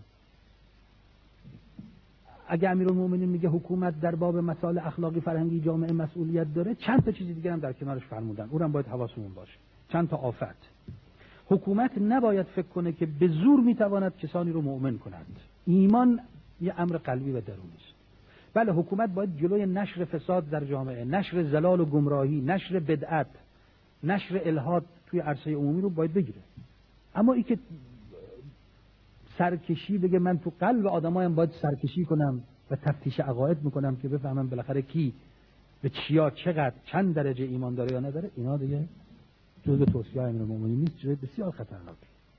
اگه امیرالمومنین میگه حکومت در باب مسائل اخلاقی فرهنگی جامعه مسئولیت داره، چند تا چیز دیگه هم در کنارش فرمودن. اونم باید حواسمون باشه. چند تا آفت. حکومت نباید فکر کنه که به زور میتواند کسانی رو مؤمن کند. ایمان یه امر قلبی و درونی است. بله، حکومت باید جلوی نشر فساد در جامعه، نشر زلال و گمراهی، نشر بدعت، نشر الحاد توی عرصه عمومی رو باید بگیره. اما این که سرکشی بگه من تو قلب آدمایم باید سرکشی کنم و تفتیش عقاید میکنم که بفهمم بالاخره کی به چیا چقدر چند درجه ایمان داره یا نداره، اینا دیگه جزء توصیه امیرالمومنین نیست، جزء بسیار خطرناک.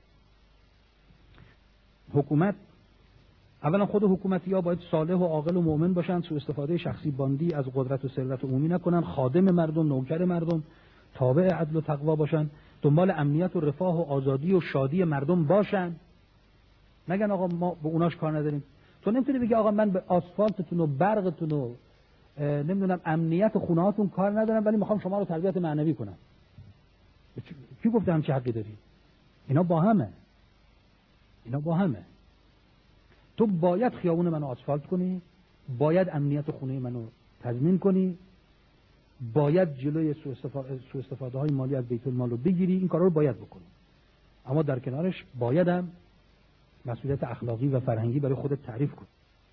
حکومت اولا خود حکومتی‌ها باید صالح و عاقل و مؤمن باشن، سوء استفاده شخصی باندی از قدرت و ثروت عمومی نکنن، خادم مردم، نوکر مردم، تابع عدل و تقوا باشن، دنبال امنیت و رفاه و آزادی و شادی مردم باشن. نگن آقا ما به اوناش کار نداریم. تو نمیتونی بگی آقا من به آسفالتتون و برقتون و نمیدونم امنیت خونه‌هاتون کار ندارم ولی میخوام شما رو تربیت معنوی کنم. کی گفته همچی حقی داری؟ اینا با همه. اینا با همه. تو باید خیابون منو آسفالت کنی، باید امنیت خونه منو تضمین کنی، باید جلوی سوء استفاده سوء استفاده های مالی از بیت المال رو بگیری. این کارا رو باید بکنی، اما در کنارش باید هم مسئولیت اخلاقی و فرهنگی برای خودت تعریف کنی.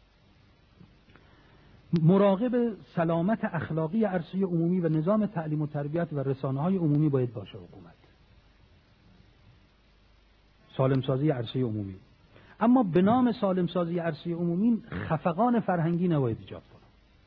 مراقب سلامت اخلاقی عرصه عمومی و نظام تعلیم و تربیت و رسانه‌های عمومی باید باشه حکومت. سالم سازی عرصه عمومی، اما به نام سالم سازی عرصه عمومی خفقان فرهنگی نباید ایجاد کنه.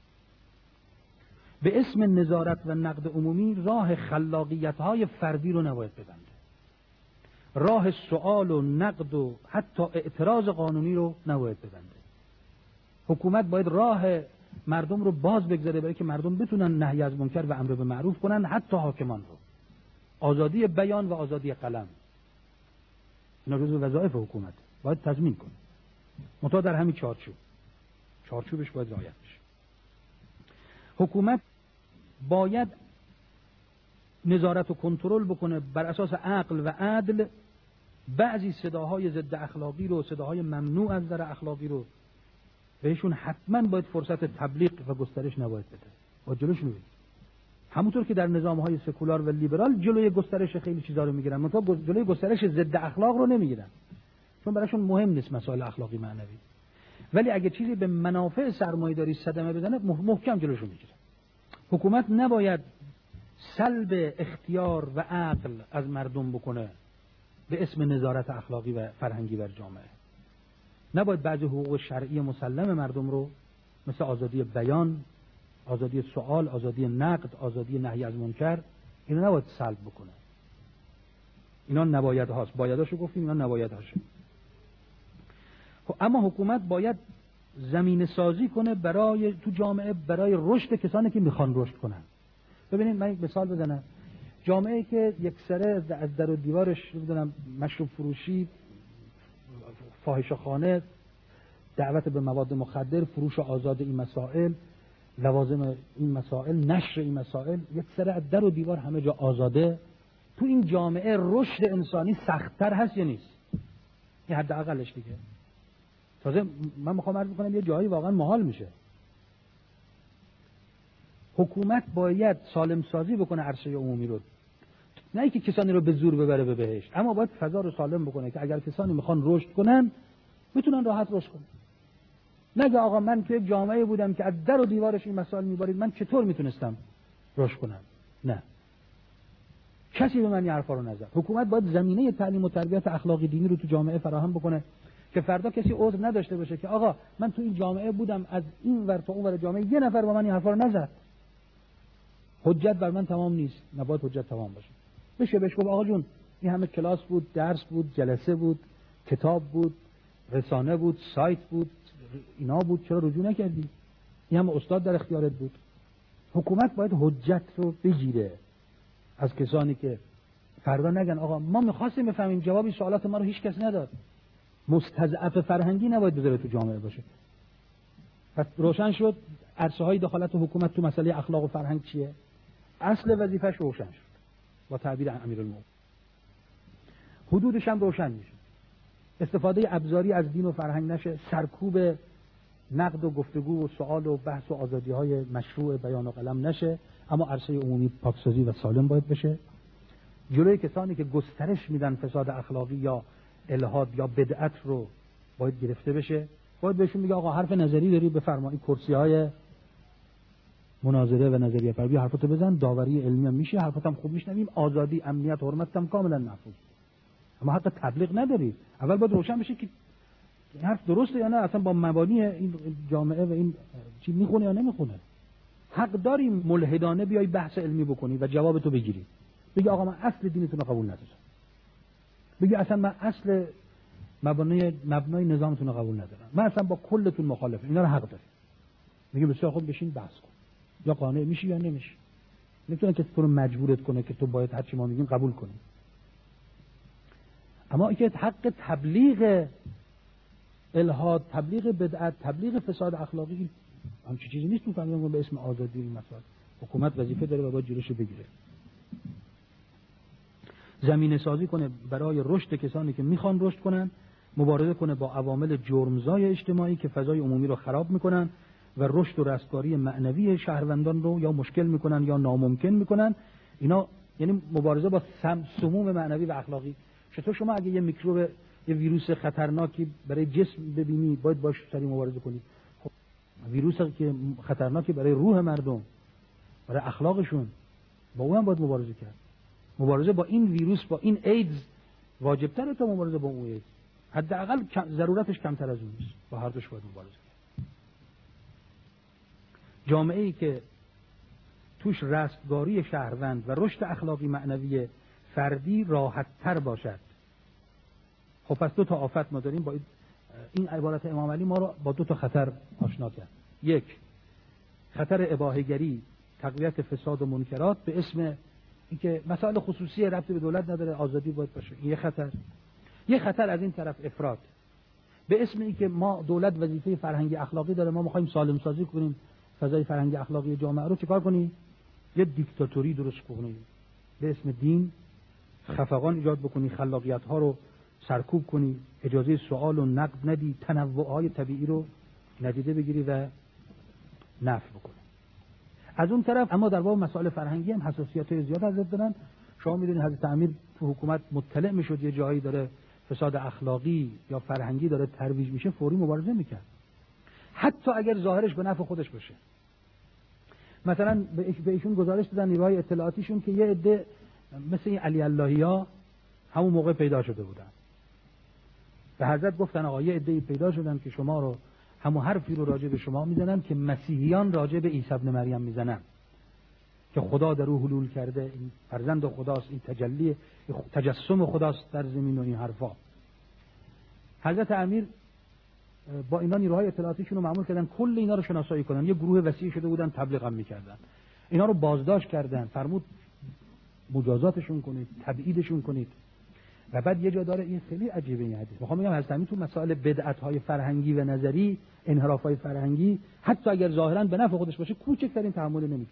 به اسم نظارت و نقد عمومی راه خلاقیت‌های فردی رو نباید ببنده. راه سؤال و نقد و حتی اعتراض قانونی رو نباید ببنده. حکومت باید راه مردم رو باز بگذاره برای که مردم بتونن نهی از منکر و امر به معروف کنن، حتی حاکمان رو. آزادی بیان و آزادی قلم، اینا جزو وظایف حکومت، باید تضمین کنه. منتها در همین چارچوب چارچوبش باید رعایت بشه. حکومت باید نظارت و کنترل بکنه بر اساس عقل و عدل. بعضی صداهای ضد اخلاقی رو، صداهای ممنوع از نظر اخلاقی رو بهشون حتما باید فرصت تبلیغ و گسترش نباید بده، باید جلوشون بگیره. همونطور که در نظام‌های سکولار و لیبرال جلوی گسترش خیلی چیزا رو میگیرن، منتها جلوی گسترش ضد اخلاق رو نمیگیرن، چون براشون مهم نیست مسائل اخلاقی معنوی. ولی اگه چیزی به منافع سرمایه‌داری صدمه بزنه محکم جلوشو میگیره. حکومت نباید سلب اختیار و عقل از مردم بکنه به اسم نظارت اخلاقی و فرهنگی بر جامعه. نباید بعضی حقوق شرعی مسلم مردم رو مثل آزادی بیان، آزادی سؤال، آزادی نقد، آزادی نهی از منکر، اینا نباید سلب بکنه. اینا نباید هاست، بایداشو گفتیم، اینا نباید هاشه. اما حکومت باید زمینه سازی کنه برای تو جامعه برای رشد کسانی که میخوان رشد کنن. ببینید من یک مثال بزنم. جامعه‌ای که یک سره از در و دیوارش می‌دونم مشروب فروشی، فاحشه‌خانه، دعوت به مواد مخدر، فروش آزاد این مسائل، لوازم این مسائل، نشر این مسائل، یک سره از در و دیوار همه جا آزاده، تو این جامعه رشد انسانی سخت‌تر هست یا نیست؟ این حداقلش دیگه. تازه من میخوام عرض کنم یه جایی واقعا محال میشه. حکومت باید سالم سازی بکنه عرصه عمومی رو، نه اینکه کسانی رو به زور ببره به بهشت، اما باید فضا رو سالم بکنه که اگر کسانی میخوان رشد کنن میتونن راحت رشد کنن. نگه آقا من تو یک جامعه بودم که از در و دیوارش این مسائل میبارید، من چطور میتونستم رشد کنم؟ نه، کسی به من این حرفا رو نزد. حکومت باید زمینه تعلیم و تربیت اخلاقی دینی رو تو جامعه فراهم بکنه که فردا کسی عذر نداشته باشه که آقا من تو این جامعه بودم، از این ور تا اون ور جامعه یه نفر با من این حرفا رو نزد، حجت بر من تمام نیست. نباید حجت تمام باشه. بشه بهش گفت آقا جون این همه کلاس بود، درس بود، جلسه بود، کتاب بود، رسانه بود، سایت بود، اینا بود، چرا رجوع نکردی؟ این همه استاد در اختیارت بود. حکومت باید حجت رو بگیره از کسانی که فردا نگن آقا ما می‌خواستیم بفهمیم، جوابی سوالات ما رو هیچ کس نداد. مستضعف فرهنگی نباید بذاره تو جامعه باشه. پس روشن شد عرصه های دخالت حکومت تو مسئله اخلاق و فرهنگ چیه؟ اصل وظیفش روشن شد با تعبیر امیرالمومنین. حدودش هم روشن میشه. استفاده ابزاری از دین و فرهنگ نشه، سرکوب نقد و گفتگو و سوال و بحث و آزادی های مشروع بیان و قلم نشه، اما عرصه عمومی پاکسازی و سالم باید بشه. جلوی کسانی که گسترش میدن فساد اخلاقی یا الحاد یا بدعت رو باید گرفته بشه. باید بهشون بگه آقا حرف نظری داری بفرما، این کرسی های مناظره و نظریه پربی حرفتو بزن، داوری علمی هم میشه، حرفت هم خوب میشنویم، آزادی، امنیت، حرمت هم کاملا محفوظ، اما حق تبلیغ نداری. اول باید روشن بشه که این حرف درسته یا نه، اصلا با مبانی این جامعه و این چی میخونه یا نمیخونه. حق داری ملحدانه بیای بحث علمی بکنی و جوابتو بگیری، بگی آقا من اصل دینتون رو قبول ندارم، بگی اصلا من اصل مبنای مبنای نظامتون رو قبول ندارم، من اصلا با کلتون مخالفم، اینا رو حق داری. میگه بسیار خوب، بشین بحث کن، یا قانع میشی یا نمیشی. نمیتونه که تو رو مجبورت کنه که تو باید هر چی ما میگیم قبول کنی. اما اینکه حق تبلیغ الحاد، تبلیغ بدعت، تبلیغ فساد اخلاقی همچین چیزی نیست. میفهمیم به اسم آزادی این مسائل حکومت وظیفه داره و باید جلوش بگیره. زمینه سازی کنه برای رشد کسانی که میخوان رشد کنن، مبارزه کنه با عوامل جرمزای اجتماعی که فضای عمومی رو خراب میکنن و رشد و رستگاری معنوی شهروندان رو یا مشکل میکنن یا ناممکن میکنن. اینا یعنی مبارزه با سموم معنوی و اخلاقی. چطور شما اگه یه میکروب، یه ویروس خطرناکی برای جسم ببینی باید باش سریع مبارزه کنی؟ خب ویروسی که خطرناکی برای روح مردم، برای اخلاقشون، با اون هم باید مبارزه کرد. مبارزه با این ویروس، با این ایدز واجب‌تره تا مبارزه با اون ایدز. حداقل ضرورتش کمتر از اون نیست. با هر دوش باید مبارزه کرد. جامعه‌ای که توش رستگاری شهروند و رشد اخلاقی معنوی فردی راحت‌تر باشد. خب پس دو تا آفت ما داریم. با این عبارت امام علی ما رو با دو تا خطر آشنا کرد. یک، خطر اباحه‌گری، تقویت فساد و منکرات به اسم اینکه مسائل خصوصی ربطی به دولت نداره، آزادی باید باشه. این یه خطر. یه خطر از این طرف افراط، به اسم اینکه ما دولت وظیفه فرهنگی اخلاقی داره، ما می‌خوایم سالم سازی کنیم فضای فرهنگی اخلاقی جامعه رو، چیکار کنی؟ یه دیکتاتوری درست کنی، به اسم دین خفقان ایجاد بکنی، خلاقیت‌ها رو سرکوب کنی، اجازه سوال و نقد ندی، تنوع‌های طبیعی رو ندیده بگیری و نفی بکنی. از اون طرف اما در باب مسائل فرهنگی هم حساسیت‌های زیاد ازت دارن. شما می‌دونید حضرت امیر تو حکومت مطلع می‌شد یه جایی داره فساد اخلاقی یا فرهنگی داره ترویج میشه، فوری مبارزه می‌کرد، حتی اگر ظاهرش به نفع خودش باشه. مثلا به ایشون گزارش دادن نیروهای اطلاعاتیشون که یه عده مثل این علی اللهی‌ها همون موقع پیدا شده بودن. به حضرت گفتن آقا یه عده‌ای پیدا شدن که شما رو همون حرفی رو راجع به شما میزنن که مسیحیان راجع به عیسی ابن مریم میزنن که خدا در او حلول کرده، این فرزند خداست، این تجلی تجسم خداست در زمین و این حرفا. حضرت امیر با اینا نیروهای اطلاعاتیشون رو مأمور کردن کل اینا رو شناسایی کنن. یه گروه وسیع شده بودن، تبلیغ هم میکردن. اینا رو بازداشت کردن، فرمود مجازاتشون کنید، تبعیدشون کنید. و بعد یه جا داره این خیلی عجیبه این حدیث. میخوام بگم حضرت امیر تو مسائل بدعت‌های فرهنگی و نظری، انحراف‌های فرهنگی، حتی اگر ظاهراً به نفع خودش باشه، کوچکترین تحمل نمی‌کنه.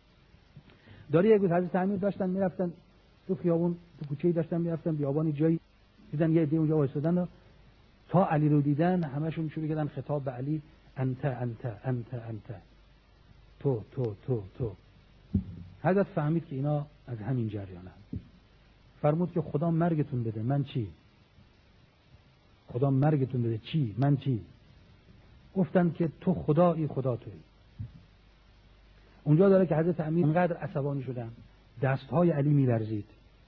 داره یه روز حضرت امیر داشتن میرفتن تو خیابون، تو کوچه‌ای داشتن میرفتن، بیابانی جایی دیدن یه عده اونجا وایسادن، تا علی رو دیدن همشون شروع کردن خطاب به علی، انت انت انت انت، تو تو تو تو. حضرت فهمید که اینا از همین جریانه. فرمود که خدا مرگتون بده، من چی؟ خدا مرگتون بده، چی؟ من چی؟ گفتن که تو خدایی، خدا تویی. اونجا داره که حضرت امیر انقدر عصبانی شدن، دستهای علی می‌لرزید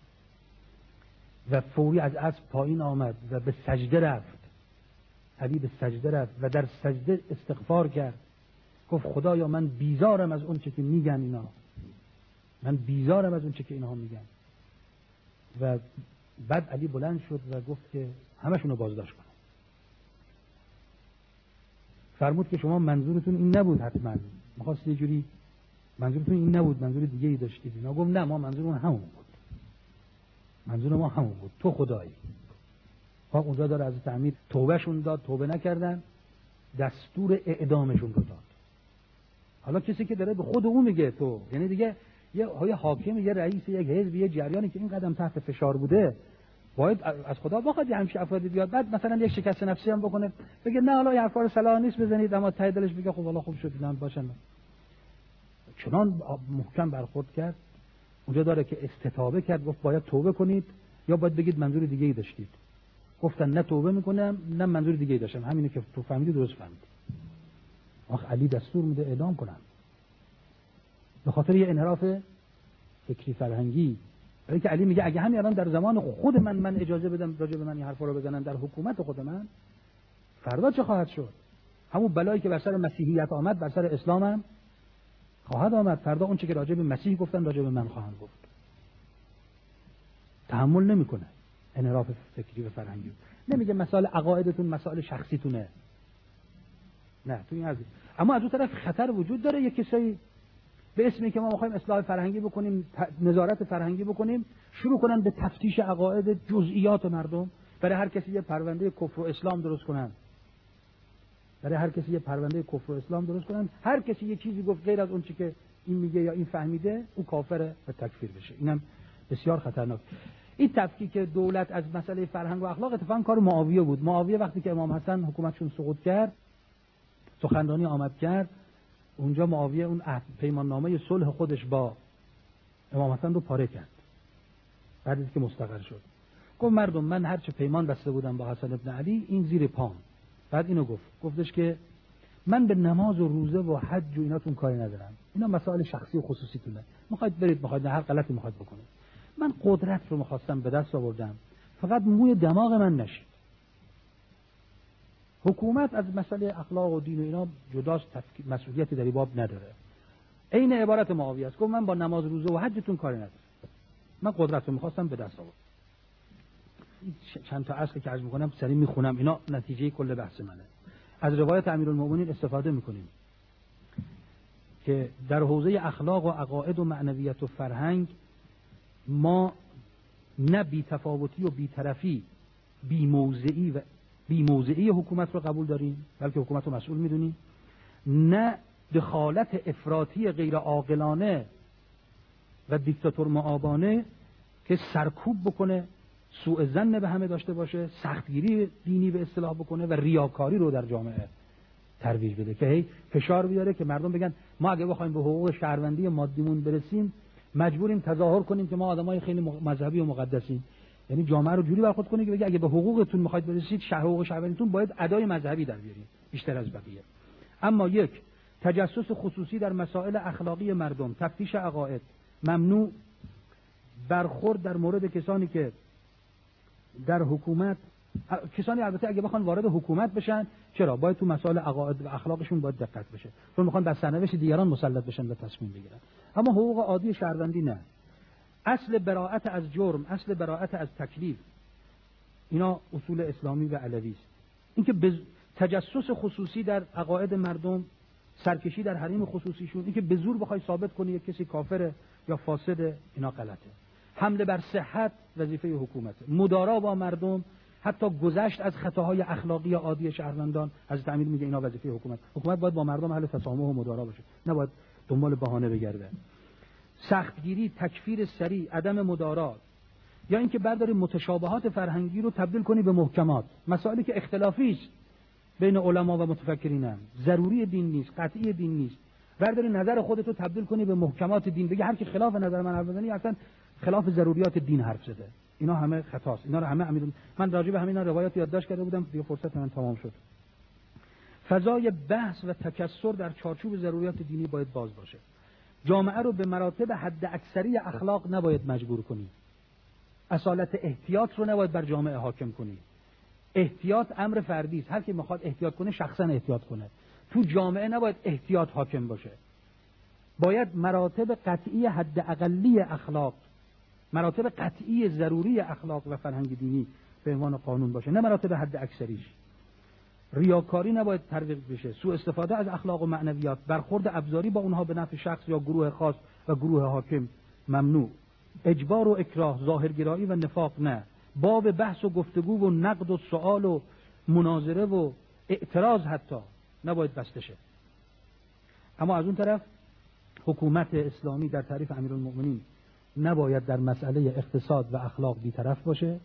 و فوری از اسب پایین آمد و به سجده رفت. علی به سجده رفت و در سجده استغفار کرد، گفت خدایا من بیزارم از اون چه که میگن اینا، من بیزارم از اون چه که اینها میگن. و بعد علی بلند شد و گفت که همشون رو بازداشت کنن. فرمود که شما منظورتون این نبود، حتما می‌خواست یه جوری منظورتون این نبود، منظور دیگه ای داشتید. اینا گفت نه، ما منظورمون همون بود، منظور ما همون بود، تو خدایی. ها اونجا داره از تعمیر توبهشون داد، توبه نکردن، دستور اعدامشون رو داد. حالا کسی که داره به خود اون میگه تو، یعنی دیگه یه های حاکم، یه رئیس یک حزب، یه جریانی که این قدم تحت فشار بوده، باید از خدا بخواد یه همچین افرادی بیاد، بعد مثلا یک شکست نفسی هم بکنه، بگه نه حالا یه حرفا صلاح نیست بزنید، اما ته دلش بگه خب والا خوب شد اینا باشن. چنان محکم برخورد کرد. اونجا داره که استتابه کرد، گفت باید توبه کنید یا باید بگید منظور دیگه ای داشتید. گفتن نه توبه میکنم نه منظور دیگه ای داشتم، همینه که تو فهمیدی درست فهمیدی. آخ علی دستور میده اعدام کنن به خاطر یه انحراف فکری فرهنگی. برای که علی میگه اگه همین الان در زمان خود من من اجازه بدم راجع به من این حرفا رو بزنن در حکومت خود من، فردا چه خواهد شد؟ همون بلایی که بر سر مسیحیت آمد بر سر اسلام هم خواهد آمد. فردا اون چه که راجع به مسیح گفتن راجع به من خواهند گفت. تحمل نمیکنه انحراف فکری و فرهنگی. نمیگه مسائل عقایدتون مسائل شخصیتونه، نه تو این عزیز. اما از اون طرف خطر وجود داره، یک کسایی به اسمی که ما می‌خوایم اصلاح فرهنگی بکنیم، نظارت فرهنگی بکنیم، شروع کنن به تفتیش عقاید جزئیات مردم، برای هر کسی یه پرونده کفر و اسلام درست کنن. برای هر کسی یه پرونده کفر و اسلام درست کنن، هر کسی یه چیزی گفت غیر از اون چی که این میگه یا این فهمیده، او کافره و تکفیر بشه. اینم بسیار خطرناک. این تفکیک دولت از مسئله فرهنگ و اخلاق اتفاقا کار معاویه بود. معاویه وقتی که امام حسن حکومتشون سقوط کرد، سخنرانی آمد کرد، اونجا معاویه اون پیمان نامه صلح خودش با امام حسن رو پاره کرد بعد از که مستقر شد. گفت مردم من هر چه پیمان بسته بودم با حسن ابن علی این زیر پام. بعد اینو گفت گفتش که من به نماز و روزه و حج و ایناتون کاری ندارم، اینا مسائل شخصی و خصوصی تونه، میخواید برید میخواید هر غلطی میخواید بکنید، من قدرت رو میخواستم به دست آوردم، فقط موی دماغ من نشید. حکومت از مسئله اخلاق و دین و اینا جداست، تفکیک مسئولیتی در این باب نداره. عین عبارت معاویه است، گفت من با نماز روزه و حجتون کاری ندارم، من قدرت رو میخواستم به دست آوردم. چند تا اصل که عرض میکنم سریع میخونم، اینا نتیجه کل بحث منه. از روایت امیرالمومنین استفاده میکنیم که در حوزه اخلاق و عقاید و معنویت و فرهنگ ما نه بی تفاوتی و بی طرفی بی موضعی و بی موضعی حکومت رو قبول داریم، بلکه حکومت رو مسئول میدونیم، نه دخالت افراطی غیر عاقلانه و دیکتاتور معابانه که سرکوب بکنه، سوء ظن به همه داشته باشه، سختگیری دینی به اصطلاح بکنه و ریاکاری رو در جامعه ترویج بده که هی فشار بیاره که مردم بگن ما اگه بخوایم به حقوق شهروندی مادیمون برسیم مجبوریم تظاهر کنیم که ما آدمای خیلی مذهبی و مقدسیم. یعنی جامعه رو جوری برخورد کنه که بگه اگه به حقوقتون میخواید برسید، شهر حقوق شهروندیتون باید ادای مذهبی در بیارید بیشتر از بقیه. اما یک تجسس خصوصی در مسائل اخلاقی مردم، تفتیش عقاید ممنوع، برخورد در مورد کسانی که در حکومت، کسانی البته اگه بخوان وارد حکومت بشن، چرا باید تو مسائل عقاید و اخلاقشون باید دقت بشه، چون میخوان بر سرنوشت دیگران مسلط بشن و تصمیم بگیرن. اما حقوق عادی شهروندی نه. اصل براءت از جرم، اصل براءت از تکلیف، اینا اصول اسلامی و علوی است. اینکه تجسس خصوصی در عقاید مردم، سرکشی در حریم خصوصیشون، اینکه به زور بخوای ثابت کنی یک کسی کافره یا فاسده، اینا غلطه. حمله بر صحت وظیفه حکومته. مدارا با مردم، حتی گذشت از خطاهای اخلاقی عادی شهروندان، حضرت امیر میگه اینا وظیفه حکومت. حکومت باید با مردم اهل تسامح و مدارا باشه، نباید دنبال بهانه بگرده. سختگیری، تکفیر سریع، عدم مدارا، یا اینکه برداری متشابهات فرهنگی رو تبدیل کنی به محکمات، مسائلی که اختلافی است بین علما و متفکرین، ضروری دین نیست، قطعی دین نیست، برداری نظر خودت رو تبدیل کنی به محکمات دین، بگی هر کی خلاف نظر من حرف بزنه اصلا خلاف ضروریات دین حرف زده. اینا همه خطاست. اینا رو همه امیر من راجع به همین روایات یادداشت کرده بودم، دیگه فرصت من تمام شد. فضای بحث و تکثر در چارچوب ضروریات دینی باید باز باشه. جامعه رو به مراتب حد اکثری اخلاق نباید مجبور کنی. اصالت احتیاط رو نباید بر جامعه حاکم کنی. احتیاط امر فردی است. هر کی میخواد احتیاط کنه شخصا احتیاط کنه. تو جامعه نباید احتیاط حاکم باشه. باید مراتب قطعی حد اقلی اخلاق، مراتب قطعی ضروری اخلاق و فرهنگ دینی به عنوان قانون باشه، نه مراتب حد اکثریش. ریاکاری نباید ترویج بشه، سوء استفاده از اخلاق و معنویات، برخورد ابزاری با اونها به نفع شخص یا گروه خاص و گروه حاکم ممنوع. اجبار و اکراه، ظاهرگرایی و نفاق نه. باب بحث و گفتگو و نقد و سؤال و مناظره و اعتراض حتی نباید بسته شه. اما از اون طرف حکومت اسلامی در تعریف امیرالمومنین نباید در مسئله اقتصاد و اخلاق بی‌طرف باشه.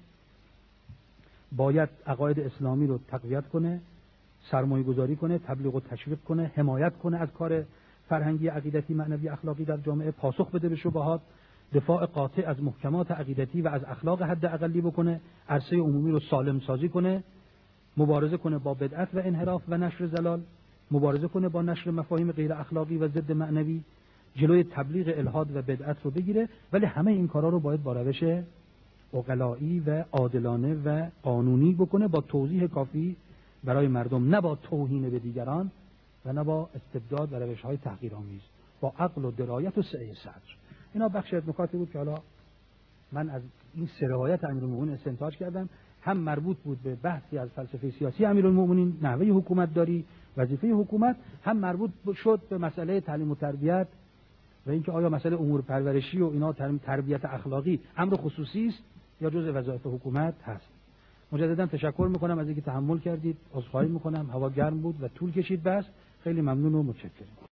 باید عقاید اسلامی رو تقویت کنه، سرمایه گذاری کنه، تبلیغ و تشویق کنه، حمایت کنه از کار فرهنگی، عقیدتی، معنوی، اخلاقی در جامعه، پاسخ بده به شبهات، دفاع قاطع از محکمات عقیدتی و از اخلاق حد اقلی بکنه، عرصه عمومی رو سالم سازی کنه، مبارزه کنه با بدعت و انحراف و نشر ضلال، مبارزه کنه با نشر مفاهیم غیر اخلاقی و ضد معنوی، جلوی تبلیغ الحاد و بدعت رو بگیره. ولی همه این کارا رو باید با روش عقلایی و عادلانه و قانونی بکنه، با توضیح کافی برای مردم، نه با توهین به دیگران و نه با استبداد و روش‌های تحقیرآمیز، با عقل و درایت و سعه صدر. اینا بخش از نکاتی بود که حالا من از این سه روایت امیرالمومنین استنتاج کردم. هم مربوط بود به بحثی از فلسفه سیاسی امیرالمومنین، نحوه حکومت داری، وظیفه حکومت، هم مربوط شد به مسئله تعلیم و تربیت و اینکه آیا مسئله امور پرورشی و اینا تربیت اخلاقی امر خصوصی است یا جزء وظایف حکومت هست. مجددا تشکر میکنم از اینکه تحمل کردید. عذرخواهی میکنم، هوا گرم بود و طول کشید بحث. خیلی ممنون و متشکرم.